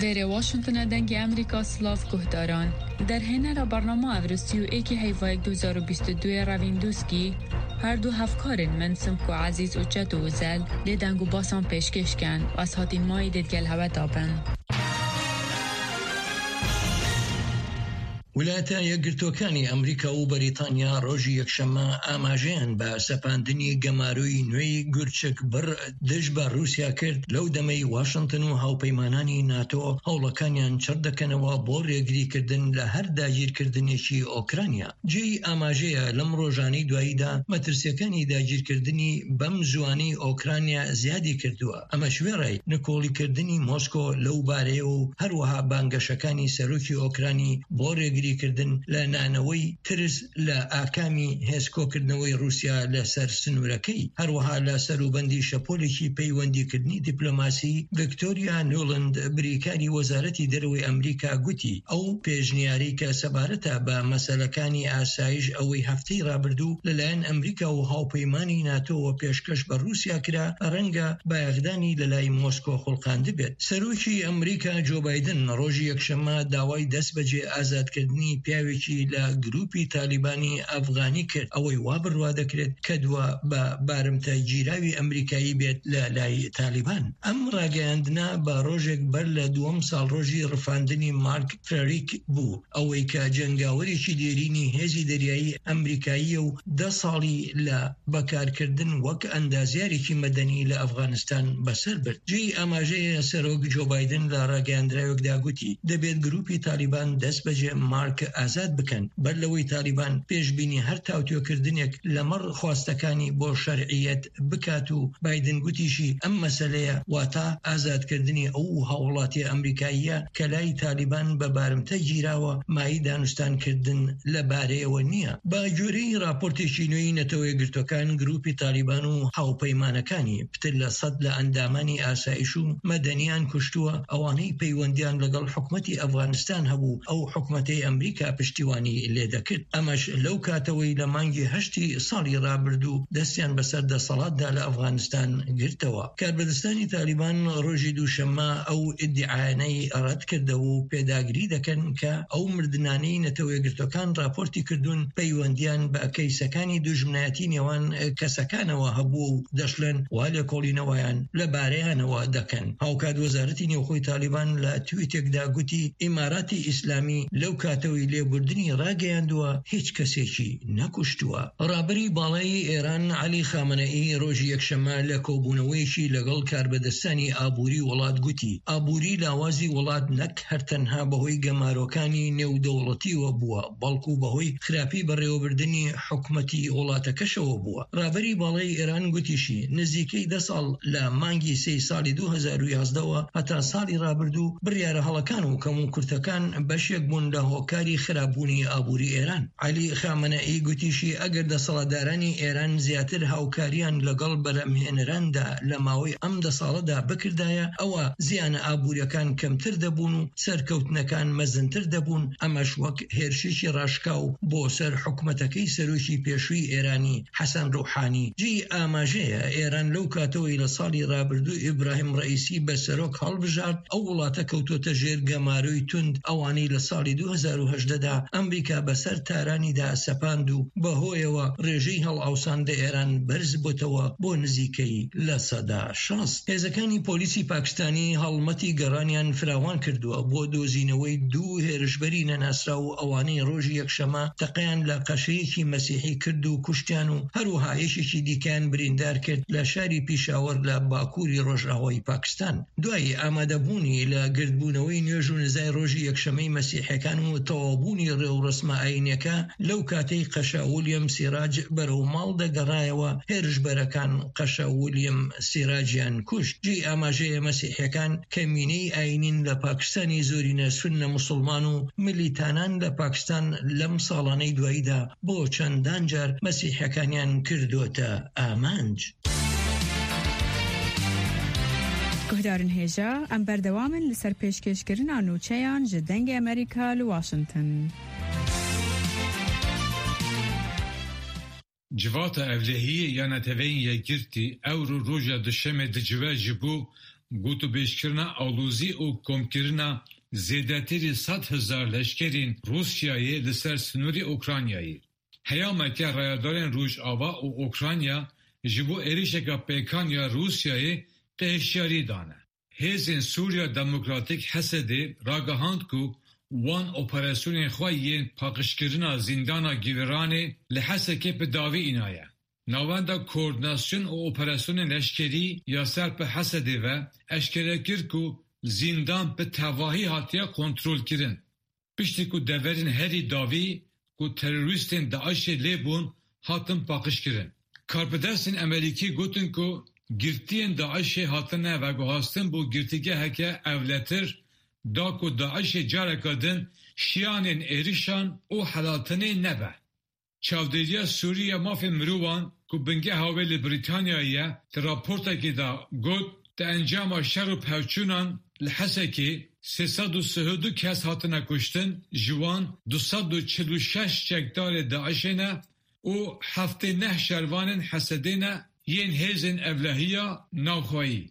هیر واشنطن دنگ امریکا سلاف گهداران در هنر برنامه افرسیو ایکی هیوایک 2022 راویندوسکی هر دو هفکارن من سمکو عزیز و جد و زل لیدنگو باسان پیشکش کن و از هاتی مای دیدگل هوا دابن. ویلایەتە یەکگرتووەکانی ئەمریکا و بەریتانیا ڕۆژی یەکشەممە ئاماژەیان بە سەپاندنی گەماروی نوێی گورچک بڕ دژ بە رووسیا کرد لەو دەمەی واشنتن و هاوپەیمانانی ناتۆ هەوڵەکانیان چڕ دەکەنەوە بۆ ڕێگریکردن لە هەر داگیرکردنێکی ئۆکرانیا. جێی ئاماژەیە لەم ڕۆژانەی دواییدا مەترسیەکانی داگیرکردنی بەم زوانەی ئۆکرانیا زیادی کردووە. ئەمە شوێڕای نکۆڵیکردنی مۆسکۆ لەو بارەیە و هەروەها بانگەشەکانی سەرۆکی ئۆکرانی بۆ ڕێگریکردن لە نانەوەی ترس لە ئاکامی هێزکۆکردنەوەی رووسیا لەسەر سنوورەکەی. هەروەها لە سەروبەندی شەپۆلێکی پەیوەندیکردنی دیپلۆماسی ڤیکتۆریا نۆڵند بریکاری وەزارەتی دەرەوەی ئەمریکا گوتی ئەو پێشنیارەی کە سەبارەتە بە مەسەلەکانی ئاسایش ئەوەی هەفتەی ڕابردوو لەلایەن ئەمریکا و هاوپەیمانی ناتۆوە پێشکەش بە رووسیا کرا ڕەنگە بایەخدانی لەلای مۆسکۆ خوڵقاندە بێت. سەرۆکی ئەمریکا جۆ بایدن ڕۆژی یەکشەممە داوای دەست بەجێ ئازادکردنی پیاوێکی لە گروپی تالیبانی ئەفغانی کرد ئەوەی وا بڕوا دەکرێت کە دووە بە بارمتە گیراوی ئەمریکایی بێت لە لای تالیبان. ئەم ڕاگەیاندنە بە ڕۆژێک بەر لە دووەم ساڵڕۆژی ڕفاندنی مارک فریک بوو ئەوەی کە جەنگاوەرێکی دێرینی هێزی دەریایی ئەمریکاییە و 10 ساڵی لە بەکارکردن وەک ئەندازیارێکی مەدەنی لە ئەفغانستان بەسەر برد. جێی ئاماژەیە سەرۆک جۆ بایدن لە ڕاگەیاندراوێکدا گوتی دەبێت گروپی تالیبان دەست بەجێ مارک ئازاد بکەن بەر لەوەی تالیبان پێشبینی هەر تاوتوێکردنێک لەمەڕ خواستەکانی بۆ شەرعیەت بکات و بایدن گوتیشی ئەم مەسەلەیە واتە ئازادکردنی ئەو هاوڵاتی ئەمریکاییە کە لای تالیبان بە بارمتە گیراوە مای دانوستانکردن لە بارەیەوە نییە. با گوێرەی راپۆرتێکی نوێی نەتەوە یەکگرتووەکان گروپی تالیبان و هاوپەیمانەکانی پتر لە 100 لە ئەندامانی ئاسایش و مەدەنیان کوشتووە ئەوانەی پەیوەندیان لەگەڵ حکومەتی ئەفغانستان هەبوو ئەو حکومەتەی ئەمریکا پشتیوانی لێ دەکرد. ئەمەش لەو کاتەوەی لە مانگی 8 ساڵی ڕابردوو دەستیان بەسەر دەسەڵاتدا لە ئەفغانستان گرتەوە. کاربەدەستانی تالیبان ڕۆژی دووشەممە ئەو ئیدعاانەی ڕەت کردەوە و پێداگری دەکەن کە ئەو مردنانەی نەتەوە یەکگرتووەکان راپۆرتی کردوون پەیوەندیان بە کەیسەکانی دوژمنایەتی نێوان کەسەکانەوە هەبوو و دەشڵێن وا لێکۆڵینەوەیان لە بارەیانەوە دەکەن. هاوکات وەزارەتی نێوخۆی تالیبان لە تویتێکدا گوتی ئیماراتی ئیسلامی لەو کاتەوەی لێبوردنی ڕاگەیاندووە هیچ کەسێکی نەکوشتووە. ڕابری باڵای ئێران عەلی خامنەئی ڕۆژی یەکشەممە لە کۆبوونەوەیەکی لەگەڵ کاربەدەستانی ئابووری وڵات گوتی ئابووری لاوازی وڵات نەک هەرتەنها بەهۆی گەمارۆکانی نێودەوڵەتیوە بووە بەڵکو بەهۆی خراپی بەڕێوەبردنی حکومەتی وڵاتەکەشەوە بووە. ڕابری باڵای ئێران گوتیشی نزیکەی 10 ساڵ لە مانگی 3 ساڵی 2011ەوە هەتا ساڵی ڕابردوو بڕیارە هەڵەکان و کەم و کورتەکان بەشێک بوون لە هۆکاری خراپبوونی ئابووری ئێران. عەلی خامنەئی گوتیشی ئەگەر دەسەڵاتدارانی ئێران زیاتر هاوکاریان لەگەڵ بەرەمهێنەراندا لە ماوەی ئەم 10 ساڵەدا بکردایە ئەوە زیانە ئابووریەکان کەمتر دەبوون و سەرکەوتنەکان مەزنتر دەبوون. ئەمەش وەک هێرشێکی ڕاشکاو بۆ سەر حکومەتەکەی سەرۆکی پێشووی ئێرانی حەسەن ڕوحانی. جێی ئاماژەیە ئێران لەو کاتەوەی لە ساڵی ڕابردوو ئیبراهیم ڕەئیسی بە سەرۆک هەڵبژارد ئەو وڵاتە کەوتۆتە ژێر گەماروی توند ئەوانەی لە ساڵی 2018دا ئەمریکا بەسەر تارانیدا سەپاند و بەهۆیەوە ڕێژەی هەڵئاوساندە ئێران بەرز بووتەوە بۆ نزیکەی لە 60. هێزەکانی پۆلیسی پاکستانی هەڵمەتی گەڕانیان فراوان کردووە بۆ دۆزینەوەی 2 هێرشبەری نەناسرا و ئەوانەی ڕۆژی یەکشەممە تەقەیان لە قەشەیەکی مەسیحی کرد و کوشتیان و هەروەها یەکێکی دیکەیان بریندار کرد لە شاری پیشاوەر لە باکووری ڕۆژئاوای پاکستان. دوای ئامادەبوونی لە گردبوونەوەی نوێژ و نزای ڕۆژی یەکشەمەی مەسیحەکان و تەواوبوونی ڕێوڕسمە ئاینیەکە لەو کاتەی قەشە ویلیەم سیراج بەرەو ماڵ دەگەڕایەوە هێرشبەرەکان قەشە ویلیەم سیراجیان کوشت. جێی ئاماژەیە مەسیحەکان کەمینەی ئاینین لە پاکستانی زۆرینە سوننە موسڵمان و ملیتانان لە پاکستان لەم ساڵانەی دواییدا بۆ چەندان جار مەسیحەکانیان کردوتە ئامانج. گهدارن هێژە ئەم بەردەوامن لەسەر پێشکەشکردنا نوچەیان ji dengê ئەمریکا li Washington. Civata evlehiyê ya neteveyên yekgirtî ewro roja dişemê dicive ji bo گوتو بیشکرنا آلوزی و کمکرنا زیدتری 100,000 لشکرین روسیایی لسر سنوری اوکراینایی. هیامتی رایدارین روش آوا و اوکراینیا جبو ایریشکا پیکان یا روسیایی تهشیاری دانه. هزین سوریا دموکراتیک حسدی راگهاند کو وان اپراسیون خواهی پاکشکرنا زندانا گیورانی لحسه که به داوی اینایه. نوانده کوردناسیون و اپراسیون لشکری یا سر به حسدی و اشکره کرد کو زندان به تواهی هاتیا کنترول کرن. پشتی کو دورین هری داوی کو تروریستین داعش لیبون هاتن پاکش کرن. کارپدرسین امریکی گوتن کو گرتین داعش هاتنه و گوهاستن بو گرتیگه هکه اولتر دا کو داعش جارکادن شیانین ایریشان او حالاتنه نبه. چاودریا سوریه مافی مروان کو بنگه هاویل بریتانیایه در راپورتا که دا گوت تا انجام شر و پوچونان لحسه که 332 کس هاتنه کشتن جوان 246 چکدار داعشنه و 79 شروان حسدینه ین هیزن اولهیا ناوخوایی.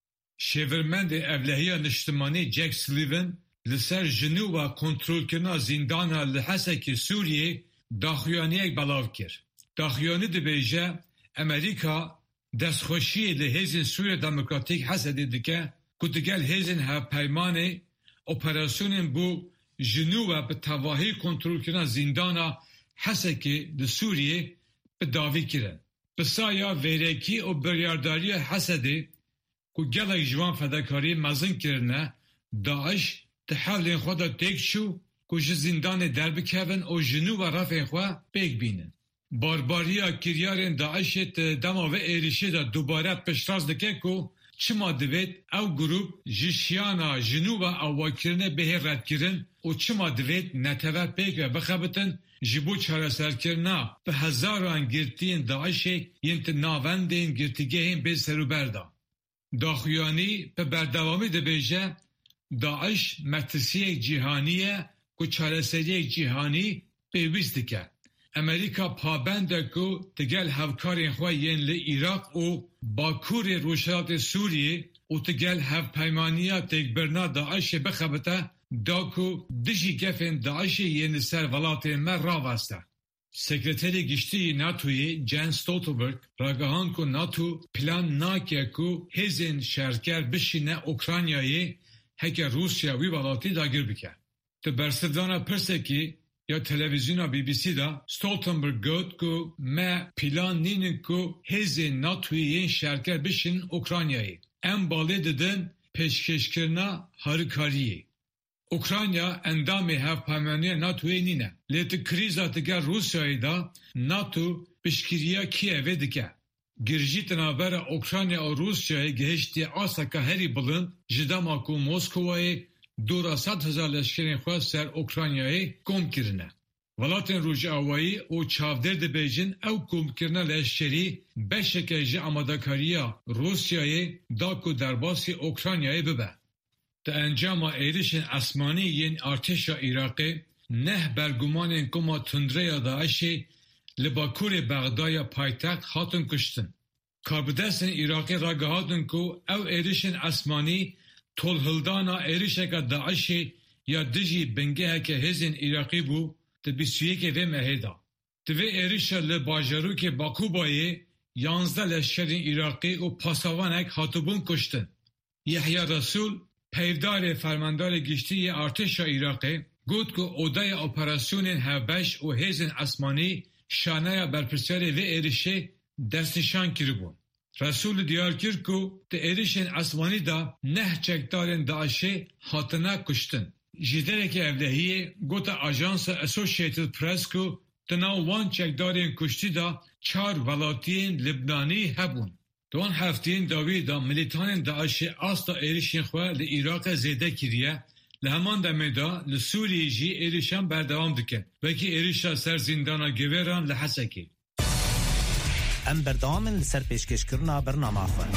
شیورمند اولهیا نشتمانی جک سلیون لسر جنو و کنترول کرنا زندانها لحسه که سوریه داخویانی یک بلاو کر. داخویانی دی بیجه امریکا دستخوشی لحیزن سوریه دموکراتیک حسدی دکه که دگل هیزن ها پیمانه اپراسیون بو جنو و به تواهی کنترول کرنا زندانها حسه که دی سوریه به داوی کرن. بسایا ویرکی و بریارداری حسدی که گلک جوان فداکاری مزن کرنه داعش تحولین خود تک شو که زندان در بکوین و جنو و رفع خود بیگ بینن. بارباریا کریارین داعش دما و ایریشی دا دوباره پشتراز دکه که چما دوید او گروپ جشیانا جنو و اواکرنه به رد کرن و چما دوید نتوه بیگ و بخبتن جبو چاره سر کرنا به هزاران گرتین داعش ینت ناوندین گرتیگهین به سرو بردا. داخویانی به بردوامی ده بیجه داعش مترسیه جیهانیه که چاره سریه جیهانی پیوست که. امریکا پابنده که تگل هفکارین خواه ین لعراق و باکور روشات سوریه و تگل هف پیمانیه تکبرنا داعش بخبته دا که دجی گفن داعش ین سر ولاتین مر راوسته. سکرتری گشتی ناتوی جان ستولتنبرگ راگهان که ناتو پلان ناکه که هزین شرکر بشینه اوکراینایی هکه روسیا وی ولاتی داگیر بکه. تو برسردانا پرسه که یا تلویزیونا بی بی سی دا ستولتنبرگ گوت که ما پلان نینن که هزین ناتوی ین شرکر بشین اوکراینایی. ام باله ددن پیشکش کرنا هارکاریه. اوکراینیا اندامی هفپیمانی ناتوی نینه. لیت کریزا تگر روسیایی دا ناتو بشکریا کیوه دکه. گرجی تنابر اوکراینیا و روسیایی گهشتی آسکا هری بلند جداما کو موسکوایی 200,000 لشکرین خواه سر اوکراینیایی کم کرنه. ولاتن روژ آوایی او چاودر ده بیجن او کم کرنه لشکری بشکه جه آمادکاریا روسیایی دا کو درباسی اوکراینیایی ببه. تا انجام ایرشن اسمانی ین ارتش عراقی نه برگمان کما تندره داعشی لباکور بغدای پایتخت هاتن کشتن. کاربدستن عراقی را گهادن که او ایرشن اسمانی تولهلدانا ایرشکا داعشی یا دجی بنگه که هزین عراقی بو تا 21 و مهیدا. دوی ایرشا لباجرو که باکو بایی 11 لشکرین عراقی و پاسوانک هاتبون کشتن. یحیی رسول پیردار فرماندار گشتی ارتش عراقی گفت که اودای اپراسیون هبش و هزین اسمانی شانه برپرسیار و ایرشه دستشان کربون. رسول دیار کرد که ده ایرشن اسمانی دا نه چکدارن داعشه هاتنه کشتن. جیدره که اولهیه گوتا آژانس اسوشیتد پرس که تناو وان چکدارن کشتی دا 4 ولاتین لبنانی هبون. دوان هفتین داوی دا ملیتان داعشه آستا ایرشن خواه لعراق زیده کریه لهمان دمه دا لسوریه جی ایرشان بردوام دکن وکی ایرشا سر زندانا گویران لحسکی. ام بردامن لسر پیشکش کرنا برنامه خواه.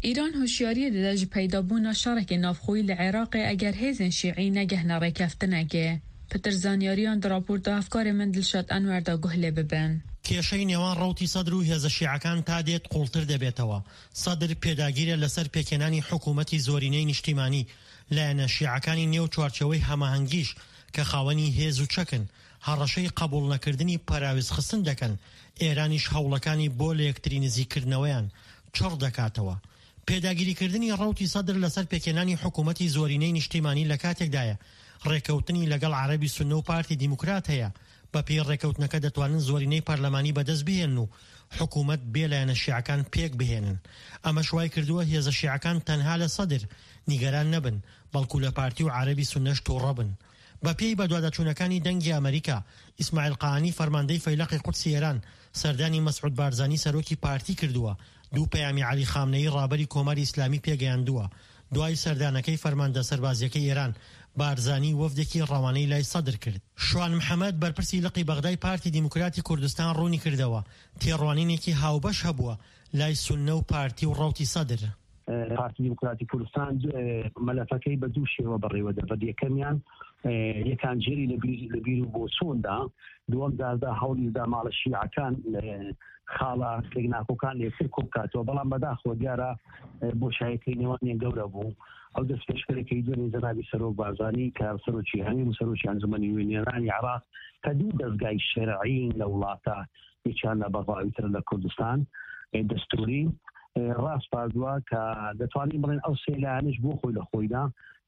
ایران هوشیاری دادج پیدا بونا شارک نافخوی لعراق اگر هیزن شیعی نگهنا ریکفتنگه. پتر زانیاریان در راپورت افکار من دلشاد انور دا گهله ببن. کێشەی نێوان ڕەوتی سەدر و هێزە شیعەکان تا دێت قوڵتر دەبێتەوە. سەدر پێداگیرە لەسەر پێکێنانی حکوومەتی زۆرینەی نیشتیمانی لایەنە شیعەکانی نێو چوارچەوەی هەماهەنگیش کە خاوەنی هێز و چەکن هەڕەشەی قبول نەکردنی پەراویز خستن دەکەن. ئێرانیش هەوڵەکانی بۆ لە یەکتری نزیکردنەوەیان چڕ دەکاتەوە. پێداگیریکردنی ڕەوتی سەدر لەسەر پێکێنانی حکوومەتی زۆرینەی نیشتیمانی لە کاتێکدایە ڕێکەوتنی لەگەڵ عەرەبی سونە و پارتی دیموکرات هەیە. بە پێی ڕێکەوتنەکە دەتوانن زۆرینەی پەرلەمانی بەدەست بهێن و حکوومەت بێ لایەنە شیعەکان پێک بهێنن. ئەمە شوای کردووە هێزە شیعەکان تەنها لە سەدر نیگەران نەبن بەڵکو لە پارتی و عەرەبی سونەش تووڕە بن. بە پێی بەدواداچوونەکانی دەنگی ئەمریکا ئیسماعیل قاعانی فەرماندەی فەیلەقی قودسی ئێران سەردانی مەسعود بارزانی سەرۆکی پارتی کردووە. دوو پەیامی عەلی خامنەیی ڕابەری کۆمەری ئیسلامی پێگەیاندووە. دوای سەردانەکەی فەرماندە سەربازیەکەی ئێران بارزانی وەفدێکی ڕەوانەی لای سەدر کرد. شوان محەممەد بەرپرسی لقی بەغدای پارتی دیموکراتی کوردستان ڕوونی کردەوە تێڕوانینێکی هاوبەش هەبووە لای سونە و پارتی و ڕەوتی سەدر. پارتی دیموکراتی کوردستان مەلەفەکەی بە دوو شێوە بەڕێوە دەبێت. یەکەمیان یەکان جێری لە بیر و بۆ چۆندا، دووەم دادا هەوڵی دا ماڵە شیعەکان خاڵە لێناکۆکان لێسر کۆ بکاتەوە، بەڵام بەداخەوە دیارە بۆشایەکەی نێوانیان گەورە بوو. ئەو دەست پێشکەرێکی دوێنێ جەنابی سەرۆک بارزانی کە سەرۆکی هەمین و سەرۆکی ئەنجومەنی نوێنێرانی عێراق کە دوو دەستگای شەرعین لە وڵاتە یەکیان لە بەڕاویتر لە کوردستان دەستوری ڕاست پاردووە کە دەتوانین بڵێن ئەو سێ لایەنش بۆ خۆی لە خۆیدا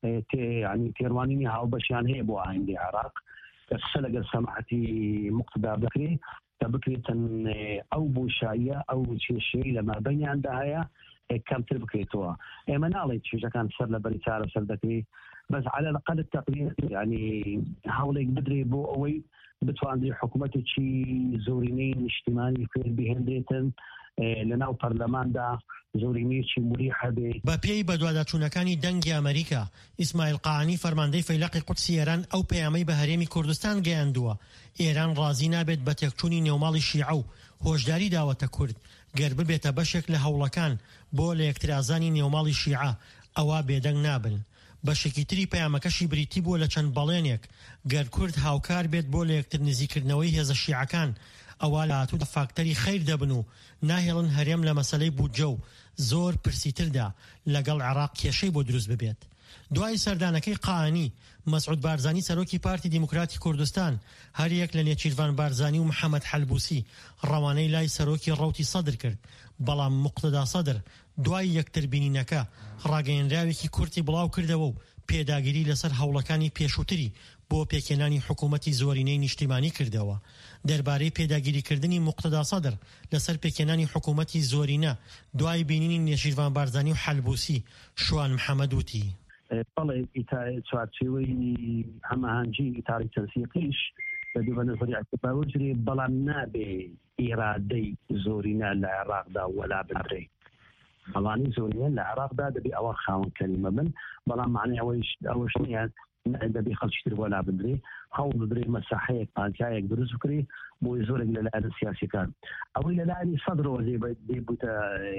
تێڕوانینی هاوبەشیان هەیە بۆ ئایندەی عێراق کە قسە لەگەڵ سەماحەتی موقتدا بکرێت کە بکرێتن ئەو بۆشاییە ئەو کێشەی لە مابەینیاندا هەیە کەمتر بکرێتەوە. ئێمە ناڵێت چێژەکان سەر لە بەری چارە سەر دەکرێت، بەس على الأقل التقدير يعني هەوڵێک بدرێ بۆ ئەوەی بتوانێت حکوومەتێکی زۆرینەی نیشتیمانی فێر بهێنرێتن لەناو پەرلەماندا زۆرینەیەکی مریحە بێ. بە پێی بەدواداچوونەکانی دەنگی ئەمریکا ئیسماعیل قاعانی فەرماندەی فەیلەقی قودسی ئێران ئەو پەیامەی بە هەرێمی کوردستان گەیاندووە ئێران ڕازی نابێت بە تێکچوونی نێوماڵی شیعە و هۆشداری داوەتە کورد گەر ببێتە بەشێک لە هەوڵەکان بۆ لە یەکترازانی نێوماڵی شیعە ئەوە بێدەنگ نابن. بەشێکی تری پەیامەکەشی بریتی بووە لە چەند بەڵێنێک گەر کورد هاوکار بێت بۆ لە یەکتر نزیکردنەوەی هێزە شیعەکان ئەوە لە هاتوو فاکتەری خەیر دەبن و ناهێڵن هەرێم لە مەسەلەی بودجە و زۆر پرسیتردا لەگەڵ عێراق کێشەی بۆ دروست ببێت. دوای سەردانەکەی قاعانی مەسعود بارزانی سەرۆکی پارتی دیموکراتی کوردستان هەر یەک لە نێچیروان بارزانی و محەممەد حەلبوسی ڕەوانەی لای سەرۆکی ڕەوتی سەدر کرد، بەڵام موقتدا سەدر دوای یەکتربینینەکە ڕاگەیەنراوێکی کورتی بڵاو کردەوە و پێداگیری لەسەر هەوڵەکانی پێشووتری بۆ پێکێنانی حکوومەتی زۆرینەی نیشتیمانی کردەوە. دەربارەی پێداگیریکردنی موقتدا سەدر لەسەر پێکێنانی حکوومەتی زۆرینە دوای بینینی نێچیروان بارزانی و حەلبوسی شوان محەممەد وتی بەڵێ چوارچێوەی هەماهەنگی ئیتاری تەنسیقیش بەدوو بە نەزەری ئەتباوەجرێ، بەڵام نابێ ئیرادەی زۆرینە لە عێراقدا وەلا بنرێ. بەڵانی زۆرینە لە عێراقدا دەبێ ئەوە خاوەن کەلیمە بن، بەڵام معنی ئەوەش نییە دەبێ خەڵکیتر وەلا بدرێ، هەوڵ بدرێ مەساحەیەک پانتیایەک دروست بکرێ بۆی زۆرێک لە لایەن سیاسیەکان. ئەوەی لە لایەنی سەدرەوە دێبووتە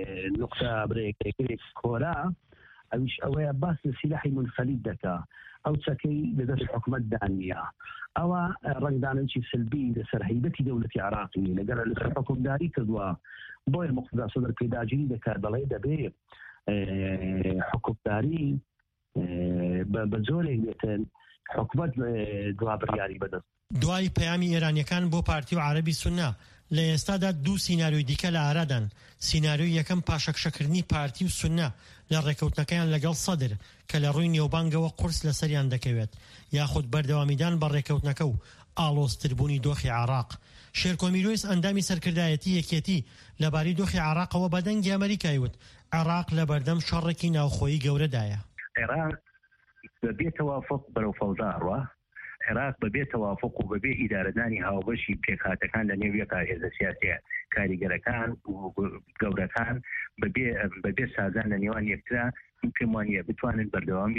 نقطە برێکێک کۆرا ئەویش ئەوەیە باس لە سیلاحی منفەلید دەکا، ئەو چەکەی لەدەست حکوومەت دانیە، ئەوە ڕنگدانەوەی سلبی لەسەر هەیبەتی دەوڵەتی عێراقی لەگەڵ لەسەر حکومداری کردووە. بۆیە موقتدا سەدر پێداگیری دەکات دەڵێ دەبێ حکومداری بە زۆرێک بێتن حکومەت دوابڕیاری بەدەست. دوای پەیامی ئێرانیەکان بۆ پارتی و عەرەبی سونە لە ئێستادا دوو سیناریۆی دیکە لە ئارادان. سیناریۆی یەکەم پاشەکشەکردنی پارتی و سونە لە ڕێکەوتنەکەیان لەگەڵ سەدر کە لە ڕووی نێوبانگەوە قورس لەسەریان دەکەوێت، یاخود بەردەوامیدان بە ڕێکەوتنەکە و ئاڵۆزتربوونی دۆخی عێراق. شێرکۆمیلۆیس ئەندامی سەرکردایەتی یەکێتی لەبارەی دۆخی عێراقەوە بە دەنگی ئەمریکای وت عێراق لە بەردەم شەڕێکی ناوخۆیی گەورەدایە. عێراق بەبێ تەوافق بەرەو فەوزاڕوە، عێراق بەبێ تەوافق و بەبێ ئیدارەدانی هاوبەشی پێکهاتەکان لە نێو یەکا هێزە سیاسیە کاریگەرەکان و گەورەکان بەبێ سازان لە نێوان یەکترا پێم وانییە بتوانن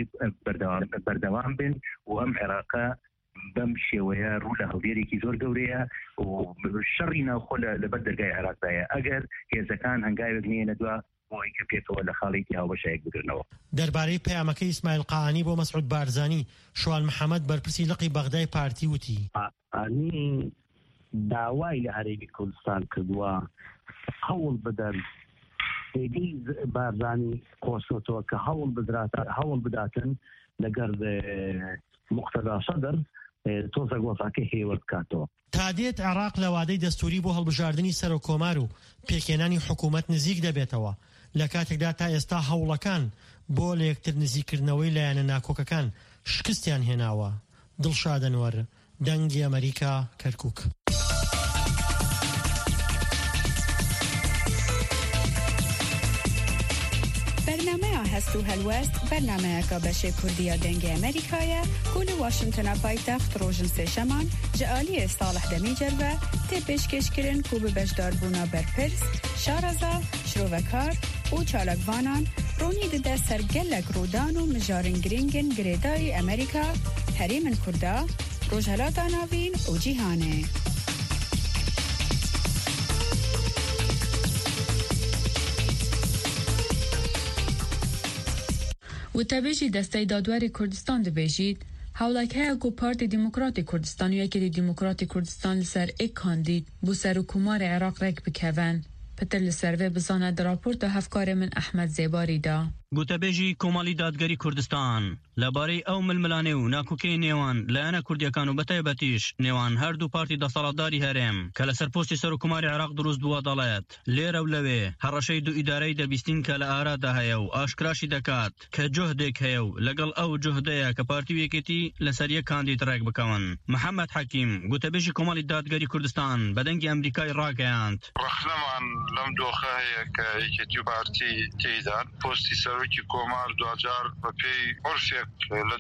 بەردەوام بن و ئەم عێراقە بەم شێوەیە ڕوو لە هەڵگێرێکی زۆر گەورەیە و شەڕی ناوخۆ لەبەر دەرگای عێراقدایە. ئەگەر هێزەکان هەنگاوێک نێنە دووە بۆ ئەوکە پێکەوە لە خاڵێکی هاوبەشایەک بگرنەوە. دەربارەی پەیامەکەی ئیسماعیل قاعانی بۆ مەسعود بارزانی، شوال محەممەد بەرپرسی لقی بەغدای پارتی وتی ئانی داوای لە هەرێمی کوردستان کردووە هەوڵ بدەن پێگەی بارزانی کۆسۆتەوە کە هەوڵ بداتن لەگەر مقتەدا سەدر تۆزە گۆزاکە هێوە بکاتەوە. تا دێت عێراق لە وادەی دەستوری بۆ هەڵبژاردننی سەر و کۆمار و پێکێنانی حکوومەت نزیک دەبێتەوە، لە کاتێکدا تا ئێستا هەوڵەکان بۆ لە یەکتر نزیکردنەوەی لایەنە ناکۆکەکان شکستیان هێناوە. دڵشاد ئەنوەر، دەنگی ئەمریکا، کەرکووک. برنامه هست و هلوست برنامه که بشه کردیا دنگ امریکایه کل واشنطن پایتخت روشن سشمان جعالی صالح دمیجر و تپش کشکرین کوب بشدار بونا برپرس شارزا شروکار و چالکوانان رونی ده سرگلک رودان و مجارن گرینگن گریدای امریکا حریم کردا روجهلات آناوین و جیهانه. و تبیجی دسته دادواری کردستان دبیجید هاولاکه اگو پارتی دموکراتی کردستان و یکی دموکراتی کردستان لسر ایک کاندید بو سر و کمار عراق رک بکوان پتر لسر و بزانه در راپورت هفکار من احمد زیباری دا. گوتەبێژی کۆمەڵی دادگەری کوردستان لەبارەی ئەو ململانێ و ناکۆکەی نێوان لایەنە کوردیەکان و بەتایبەتیش نێوان هەردوو پارتی دەسەڵاتداری هەرێم کە لەسەر پۆستی سەرۆکوماری عێراق دروست بووە دەڵێت لێرە و لەوێ هەڕەشەی دوو ئیدارەی دەبیستین کە لە ئارادا هەیە و ئاشکراشی دەکات کە جۆهدێک هەیە و لەگەڵ ئەو جۆهدەیە کە پارتی و یەکێتی لەسەر یەک کاندید ڕێک بکەون. محەممەد حەکیم گوتەبێژی کۆمەڵی دادگەری کوردستان بە دەنگی ئەمریکای ڕاگەیاند ڕەخنەمان لەم دۆخە هەیە کە یەکێتی و پارتی تێیدان پۆستی سەرۆکی کۆمار دوجار بەپێی عرفێک لە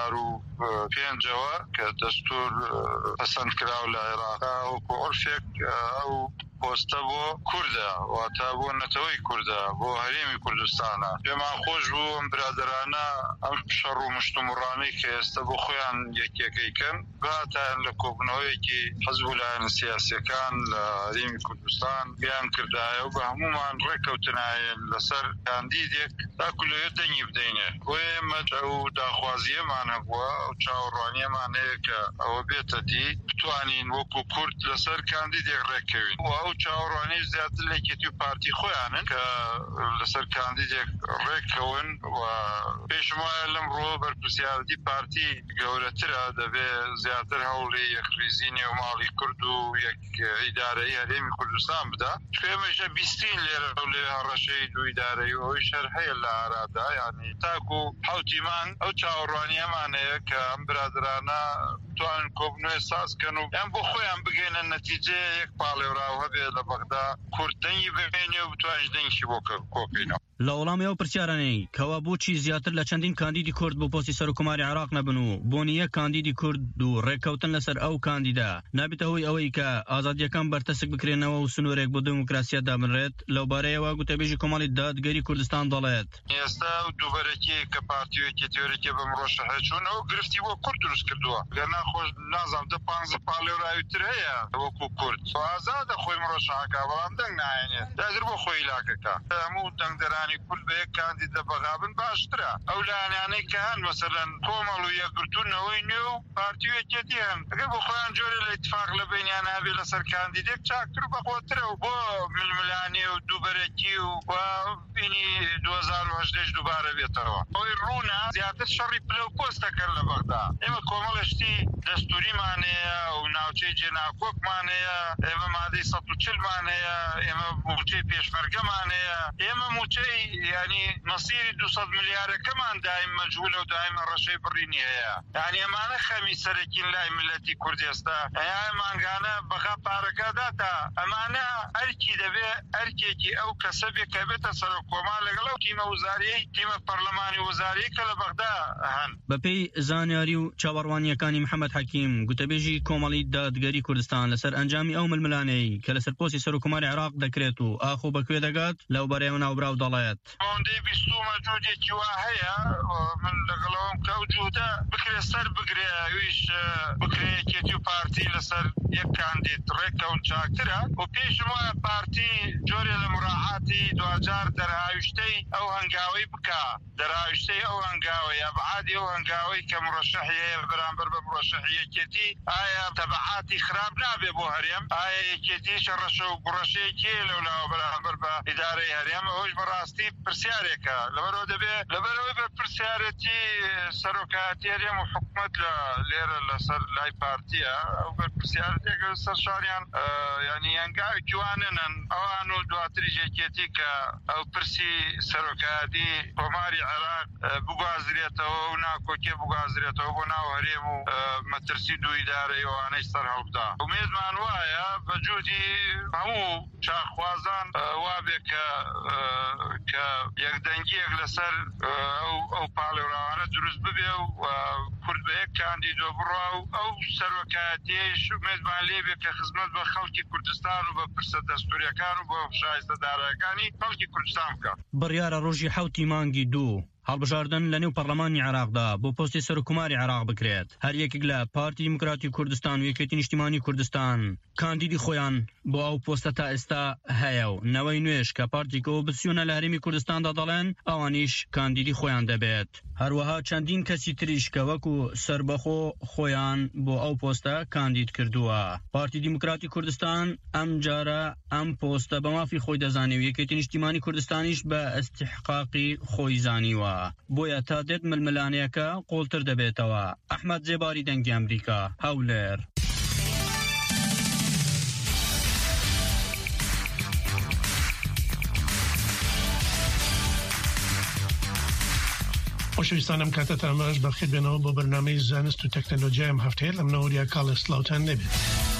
2005ەوە کە دەستور پەسەند کراو لە عێراقا وەکو عرفێک ئەو پۆستە بۆ کوردە واتە بۆ نەتەوەی کوردە بۆ هەرێمی کوردستانە. پێمان خۆش بوو ئەم برادرانە ئەم شەڕ و مشتومڕانەی کە ئێستا بۆ خۆیان یەکێکەکەن باتیان لە کۆبنەوەیەکی حەزب و لایەنە سیاسیەکان لە هەرێمی کوردستان بیان کردایە و بە هەمومان ڕێکەوتنایە لەسەر کاندیدێک تاکو لەوێ دەنگی بدەینێ. بۆ ئێمە ئەو داخوازیەمان هەبووە ئەو چاوەڕوانیەمان هەیە کە ئەوە بێتە دی بتوانین وەکو کورد لەسەر کاندیدێک ڕێککەوین. ئەو چاوەڕوانی زیاتر لە یەکێتی و پارتی خۆیانن کە لەسەر کاندیدێک ڕێککەون و پێشم وایە لەمڕۆ بەرپرسیارەتی پارتی گەورەترە دەبێ زیاتر هەوڵی یەکریزی نێوماڵی کورد و یەک ئیدارەی هەرێمی کوردستان بدا. ئێمەشە بیستین لێرە لێ هەڕەشەی دوو ئیدارەی و ئەوی شەر هەیە لە ئارادا یعنی تاکو حوتیمان ئەو چاوەڕوانیەمان هەیە کە ئەم برادرانە توانن کۆبنەوەی سازکەن و ئەم بۆ خۆیان بگەینە نەتیجەیە یەک پاڵێوراو هەبێ لە بەغدا کورد دەنگی ببێنێ و بتوانین دەنگی بۆ کۆکەینەوە. لە وەڵامی ئەو پرسیارانەی کەوا بۆچی زیاتر لە چەندین کاندیدی کورد بۆ پۆستی سەرۆکوماری عێراق نەبن و بۆنیە کاندیدی کورد و ڕێککەوتن لەسەر ئەو کاندیدا نابێتە هۆی ئەوەی کە ئازادیەکان بەرتەسک بکرێنەوە و سنوورێک بۆ دموکراسیە دابنرێت. لەو بارەیەوە گوتەبێژی کۆمەڵی دادگەری کوردستان دەڵێت ئێستا دووبەرەکی کە پارتیوێکی تێورێکی بە مرۆشە هەچوونەوە گرفتی بۆ کورد دروست کردووە گە ناخۆش نازام دە 15 پاڵێوراویتر هەیە وەکو کورد ئازادە خۆی مرۆشەکە بەڵام دەنگ نایەنێت داگر بۆ خۆی لاکەکە هەموو دەنگدەرانی کورد بە یەک کاندیدە بەغابن باشترە. ئەو لایەنانەی کە هەن مەسەلەن کۆمەڵ و یەکگرتوونەوەی نوێ و پارتیوێکێتی هەن ئەگەر بۆ خۆیان جۆرە لە ئیتفاق لە بینیان هەبێ لەسەر کاندیدێک چاکتر بەخۆترە و بۆ ململانێ و دووبەرەکی و بینی 2018 دووبارە بێتەوە. ئەوەی ڕوونە زیاتر شەڕی پلە و پۆستەکەن لە بەغدا. ئێمە کۆمەڵشتی دەستوریمان هەیە و ناوچەی جێناکۆکمان هەیە، ئێمە مادەی 140مان هەیە، ئێمە موچەی پێشمەرگەمان هەیە، ئێمە موچەی ینی مەسیری 200 ملیارەکەمان دایم مەجهولە و دایم ڕەشەی بڕینی هەیە. یعنی ئەمانە خەمی سەرەکین لای ملەتی کورد ئێستا ئەیان مانگانە بەغا پارەکەداتا ئەمانە ئەرکی دەبێ ئەرکێکی ئەو کەسە بێ کە بێتە سەرۆکۆمار لەگەڵ ئەو تیمە وزاریەی تیمە پەرلەمانی وزاریی کە لە بەغدا هەن. بەپێی زانیاری و چاوەڕوانیەکانی محەممەد حەکیم گوتەبێژی کۆمەڵی دادگەری کوردستان لەسەر ئەنجامی ئەو ململانەی کە لەسەر پۆستی سەرۆکوماری عێراق دەکرێت و ئاخۆ بەکوێ دەگات لەو بەرەیەوە ناوبراو دەڵێت ئەوەندەی بیستومە جوودێکی وا هەیە من لەگەڵەوەم کە ئەو جوودە بکرێ سەر بگرێ ئەویش بکرێ یەکێتی و پارتی لەسەر یەک کاندید ڕێککەون چاکترە و پێشم وایە پارتی جۆرێ لە مراعاتی دوجار دەرهاوی دەراویشتەی ئەو هەنگاوی بکە دەراویشتەی ئەو هەنگاوی ئەبعادی ئەو هەنگاوی کە مرەشەحیەیە بەرامبەر بە مرەشەحی یەکێتی ئایا تەبعاتی خراپ نابێ بۆ هەرێم ئایا یەکێتی شەڕەشە و گوڕەشەیەکی لەولاوە بەرامبەر بە ئیدارەی هەرێم ئەوش بەڕاستی پرسیارێکە لەبەرەوە دەبێ لەبەرەوەی بە پرسیارەتی سەرۆکایەتی هەرێم و حکومەت لە لێرە لەسەر لای پارتیە ئەو بەر پرسیارەتێکە سەر شاریان ینی هەنگاوی جواننن ئەوان و دواتری یەکێتی کە ئەو پرسی سەرۆکایەتی کۆماری عێراق بگوازرێتەوە و ناکۆکێ بگوازرێتەوە بۆ ناو هەرێم و مەترسی دوو ئیدارەی ئەوانەی سەر هەڵبدا ومێزمان وایە بەجوودی هەموو چاخوازان وابێ کە یەکدەنگیەک لەسەر ئەو پاڵێوراوانە دروست ببێ و کورد بە یەک کاندیدۆ بڕوا و ئەو سەرۆکایەتیش ومێزمان لێبێ کە خزمەت بە خەڵکی کوردستان و بە پرسە دەستوریەکان و بە شایستەدارەکانی خەڵکی کوردستان بکات. بڕیارە ڕۆژی 7 مانگی 2 هەڵبژاردن لە نێو پەرلەمانی عێراقدا بۆ پۆستی سەرۆکوماری عێراق بکرێت. هەر یەکێک لە پارتی دیموکراتی کوردستان و یەکێتی نیشتیمانی کوردستان کاندیدی خۆیان بۆ ئەو پۆستە تا ئێستا هەیە و نەوەی نوێش کە پارتیکەوە بچوونە لە هەرێمی کوردستاندا دەڵێن ئەوانیش کاندیدی خۆیان دەبێت. هەروەها چەندین کەسی تریش کە وەکو سربەخۆ خۆیان بۆ ئەو پۆستە کاندید کردووە. پارتی دیموکراتی کوردستان ئەم جارە ئەم پۆستە بە مافی خۆی دەزانێ و یەکێتی نیشتیمانی کوردستانیش بە ئەستیحقاقی خۆی زانیوە. بۆیە تا دێت ململانەیەکە قۆڵتر دەبێتەوە. ئەحمەد جێباری دەنگی ئەمریکا هەولێر. خۆشەویستانم کاتە ئەمەش بەخێر بێنەوە بۆ بەرنامەی زانست و تەکنۆلۆژیای ئەم هەفتەیە لە منەوەریا کاڵ سلااوتان نەبێت.